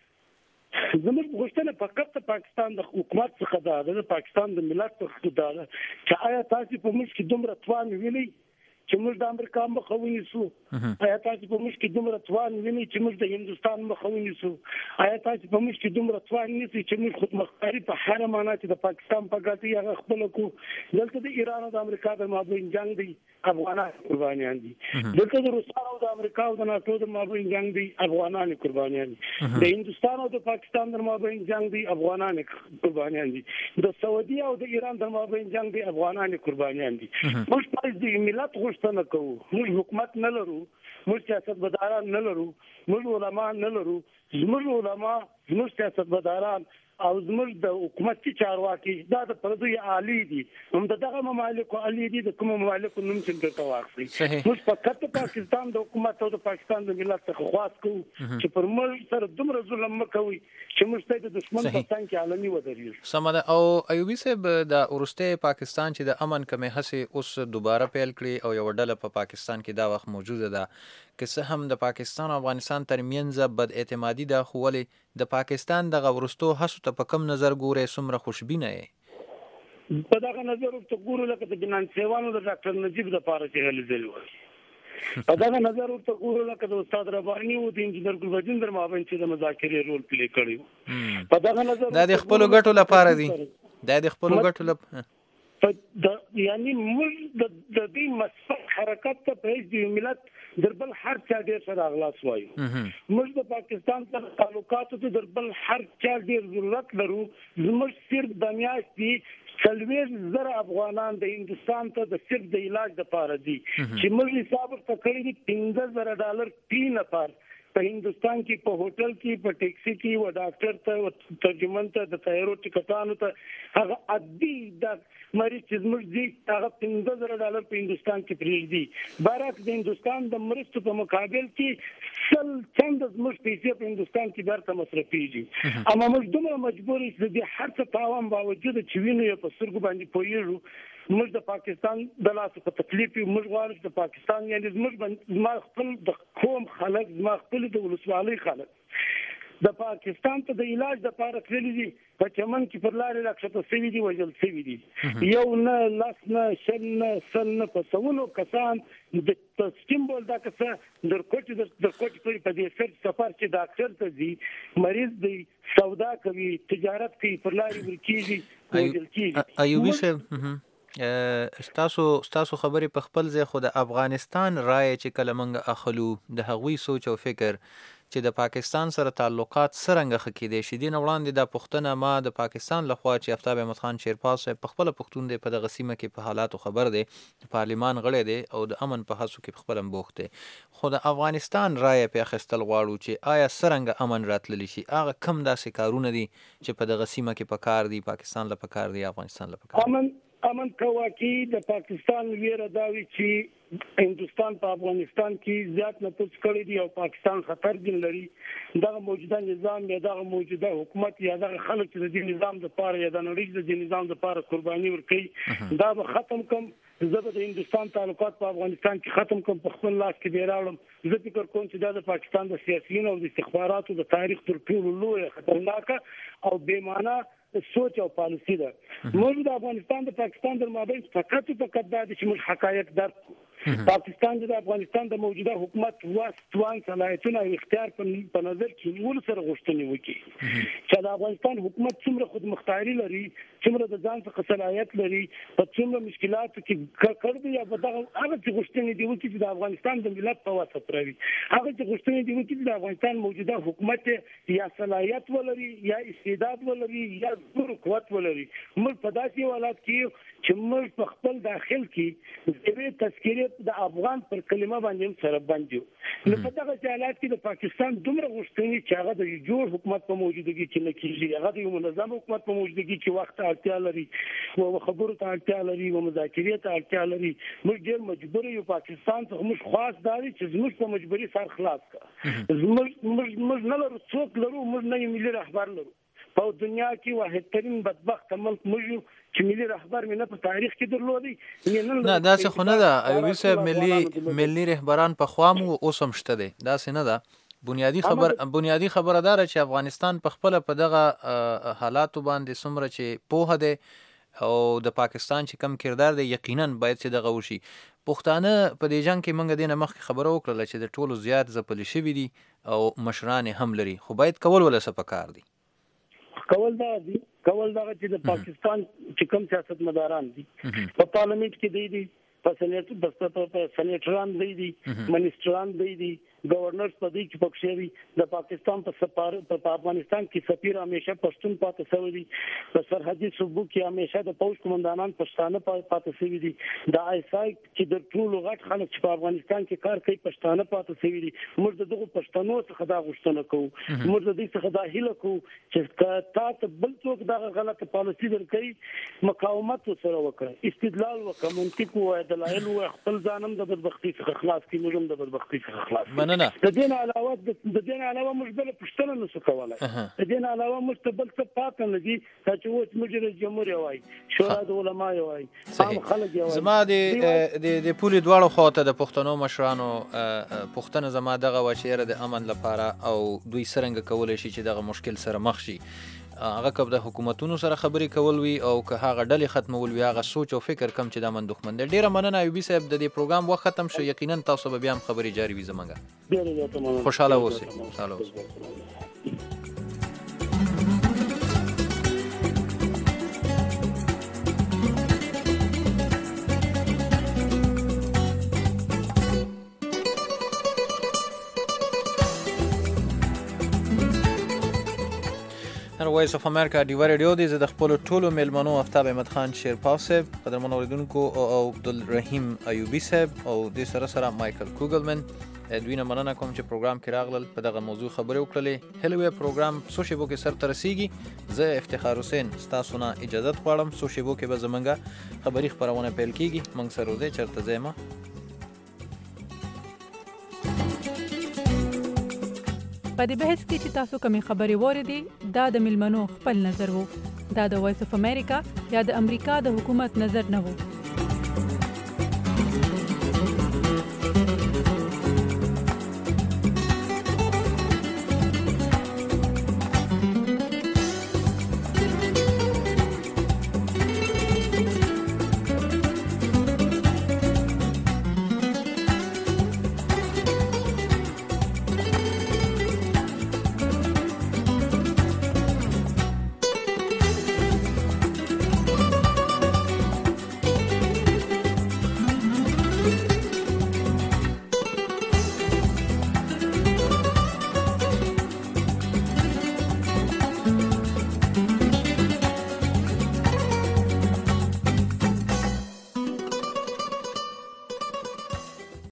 زموږ غوښتنه فقط د پاکستان د حکومت څخه ده د پاکستان د ملت څخه ده چې آیا تاسو په موږ کې دومره توان وینئ چې موږ د امریکا مخه ونیسو آیا تاسو په موږ کې دومره توان وینئ چې موږ د هندستان مخه ونیسو آیا تاسو په موږ کې دومره توان نیسئ چې موږ خودمختاري په هر معنا چې د پاکستان په ګټه هغه خپل کو دلته د ایران او د امریکا د مابین جنگ دی افغانان قربانیان دي دلته د روسانو او د امریکا او د ناتو د مابین جنگ دی افغانان قربانیان دي د هندستان او د پاکستان د مابین جنگ دی افغانان قربانیان دي د سعودي او د ایران د مابین جنگ دی افغانان قربانیان دي موږ په دې ملت غوښتنه کوو موږ حکومت نه لرو موږ سیاستمداران نه لرو موږ علما نه لرو زموږ علما زموږ سیاستمداران او زموږ د حکومتي چارواکي دا د پردوی عالی دي هم دغه ممالک عالی دي د کوم ممالک نوم څنګه تواخلي موږ فقط پاکستان د حکومت او د پاکستان د ملت څخه خواست کوو چې پر موږ سره دومره ظلم مکوي چې موږ ته د دشمن په څنګ کې عالمي ودرېږو سمه او ایوبي صاحب د اورسته پاکستان چې د امن کمې هڅې اوس دوباره پیل کړي او یو ډله په پاکستان کې دا وخت موجوده ده که څه هم د پاکستان او افغانستان ترمنځ بد اعتمادي ده خو ولې د پاکستان د غورستو هڅو ته په کوم نظر ګوري څومره خوشبینه یې په دغه نظر ته ګورو لکه د جنان سیوانو د ډاکټر نجیب د پاره چې هلي ځل وایي په دغه نظر ته ګورو لکه د استاد رباني او د انجینر ګلبدین در مابین چې د مذاکرې رول پلی کړی په دغه نظر دا د خپل ګټو لپاره دی دا د خپل ګټو لپاره یعنی موږ د دې مثبت حرکت ته په دې ملت دربل هر چا ډیر سره اغلاس وایو موږ د پاکستان سره تعلقاتو ته دربل هر چا ډیر ضرورت لرو زموږ صرف د میاشتې 40,000 افغانان د هندستان ته د صرف د علاج لپاره دي چې موږ حساب ورته کړی دی $15,000 3 نفر په هندستان کې په هوټل کې په ټیکسي کې و ډاکټر ته ترجمان ته د تیارو ټکټانو ته هغه عادي د مریض چې زموږ دي هغه $15,000 په هندستان کې پریږدي برعکس د هندستان د مرستو په مقابل کې سل چند زموږ پیسې په هندستان کې درته مصرفيږي اما موږ دومره مجبور یو چې د هر څه تاوان باوجود چې وینو یې په سترګو باندې پوهیږو موږ د پاکستان د لاسه په تکلیف موږ غواړو چې د پاکستان یعنی زما خپل د قوم خلک زما خپل د ولسوالۍ خلک د پاکستان ته د علاج د پاره تللي دي په چمن کې پر لارې راکښته شوي دي وژل شوي دي یو نه لاس نه شل نه سل نه په سونو کسان د تسکین بول دا کسه درکوټي په دې سفر چې ډاکټر ته ځي مریض دی سودا کوي تجارت کوي پر لارې ورکیږي وژل کیږي ایوبي صاحب ستاسو خبرې په خپل ځای خو د افغانستان رای چې کله موږ اخلو د هغوی سوچ او فکر چې د پاکستان سره تعلقات څرنګه ښه کېدی شي دې نه وړاندې دا پوښتنه ما د پاکستان لخوا چې آفتاب احمد خان شیرپا صاحب په خپله پښتون دی په دغه سیمه کې په حالاتو خبر دی پارلیمان غړی دی او د امن په هڅو کې پخپله بوخت دی خو د افغانستان رایه پې اخیستل غواړو چې آیا څرنګه امن راتللی شي هغه کم داسې کارونه دي چې په دغه سیمه کې پکار دي پاکستان له پکار دی افغانستان له پکار دی امن کواکي د پاکستان ویره داوي چې هندستان په افغانستان کې زیات نفوذ کړی دی او پاکستان خطر دین لري دغه موجوده نظام یا دغه موجوده حکومت یا دغه خلک چې د دې نظام د پاره یا د نړۍ د دې نظام د پاره قرباني ورکړي دا به ختم کوم زه به د هندستان تعلقات په افغانستان کې ختم کوم په خپل لاس کې بیراړم زه فکر کوم چې دا د پاکستان د سیاسيونو او د استخباراتو د تاریخ تر ټولو لوی خطرناک او بې معنی سوچ او پالیسی ده موږ د افغانستان د پاکستان د مابین فقط دا چې موږ حقایق درک پاکستان د افغانستان د موجوده حکومت واستوان صلاحیتونه او اختیار په نظر کې نیول سره غوښتنې وکړي چې د افغانستان حکومت څومره خودمختاري لري څومره د ځان څخه صلاحیت لري په څومره مشکلاتو کې کړي یا په دغه هغه چې غوښتنې دی وکړي چې د افغانستان د ملت په واسطه راوي هغه چې غوښتنې دی وکړي چې د افغانستان موجوده حکومت یا صلاحیت ولري یا استعداد ولري یا زور قوت ولري موږ په داسې حالات کې چې موږ په خپل داخل کې د دې تذکیره د افغان پر کلمه باندې سره باندې نو په دغه حالات کې د پاکستان دومره غوښتنې چې هغه د جوړ حکومت په موجودګي کې نه کیږي هغه د منظم حکومت په موجودګي کې وخت اړتیا لري او خبرو ته اړتیا لري او مذاکرې ته اړتیا لري موږ ډېر مجبور یو پاکستان څخه موږ خاص داري چې زموږ په مجبوري سر خلاص کړه موږ نه لرو څوک لرو موږ نه ملي رهبر لرو په دنیا کې واحد ترين بدبخت ملک موږ چې ملي رهبر مینه په تاریخ کې درلودي نه دا څه خو نه ده ایوبي صاحب ملي رهبران په خوامو اوس هم شته دي دا څه نه ده بنیادی خبره داره چې افغانستان په خپل په دغه حالاتو باندې څومره چې پوهه ده او د پاکستان چې کم کردار دی یقینا باید چې دغه وشي پښتانه په دې جنگ کې موږ دینه مخکې خبره وکړه چې د ټولو زیات ځپل شوي دي او مشران هم لري خو باید کول ولا څه پکار دي کول دا چې د پاکستان چې کوم سیاستمداران دي په پارلیمنت کې دی په سېنیټران دی منیسټران دی گورنر په دې کې پکښې د پاکستان په افغانستان کې سفیر همیشه پښتون پاتې شوی دی په سرحدي صوبو کې همیشه د پولیس قومندانان پښتانه پاتې شوی دي د آیسای چې د ټولو غټ خلک چې په افغانستان کې کار کوي پښتانه پاتې شوی دي موږ دغه پښتنو څخه دا غوښتنه کوو موږ د دې څخه دا هیله کوو چې تاسو بل څوک دا غلطه پالیسي درکړي مقاومت سره وکړي استدلال وکړي منطق وایي دلایل وایي خپل ځانم د بدبختی څخه خلاص کړي موږ هم د بدبختی څخه خلاص د دین علاوه موږ بل پښتنه نشو کولای د دین علاوه موږ ته بل څه پاتې نه دي چې وڅ موږ د جمهوریت وای شورا د علماء وای عام خلک وای زما د پولی دواړو خواته د پښتنو مشرانو پښتنه زما دغه وچیره د امن لپاره او دوی څنګه کولای شي چې دغه مشکل سره مخ شي هغه کب د حکومتونو سره خبرې کول وی او که هغه ډلې ختمول وی هغه سوچ او فکر کم چې د من دښمن دی ډیره مننه ایوبي صاحب د دې پروګرام وخت ختم شو یقینا تاسو به بیا هم خبرې جاری وي زمونږه خوشاله اوسئ وایس اف امریکا ډیو ریډیو دی. زه د خپل ټولو میلمنو افتاب احمد خان شیرپاو صاحب، قدرمن اوریدونکو او عبدالرحیم ایوبی صاحب او د سره مایکل کوګلمن دوی نه مننه کوم چې پروګرام کې راغلل، په دغه موضوع خبرې وکړلې. هلوی پروګرام څو شیبو کې سر ته رسیږي. زه افتخار حسین ستاسو نه اجازه غواړم. څو شیبو کې به زمونږ خبري خپرونه پیل کیږي. موږ سره ورځئ چېرته ځئ مه. په دې بحث کې چې تاسو کومې خبرې واورېدې دا د میلمنو خپل نظر و. دا د وایس اف امریکا یا د امریکا د حکومت نظر نه و.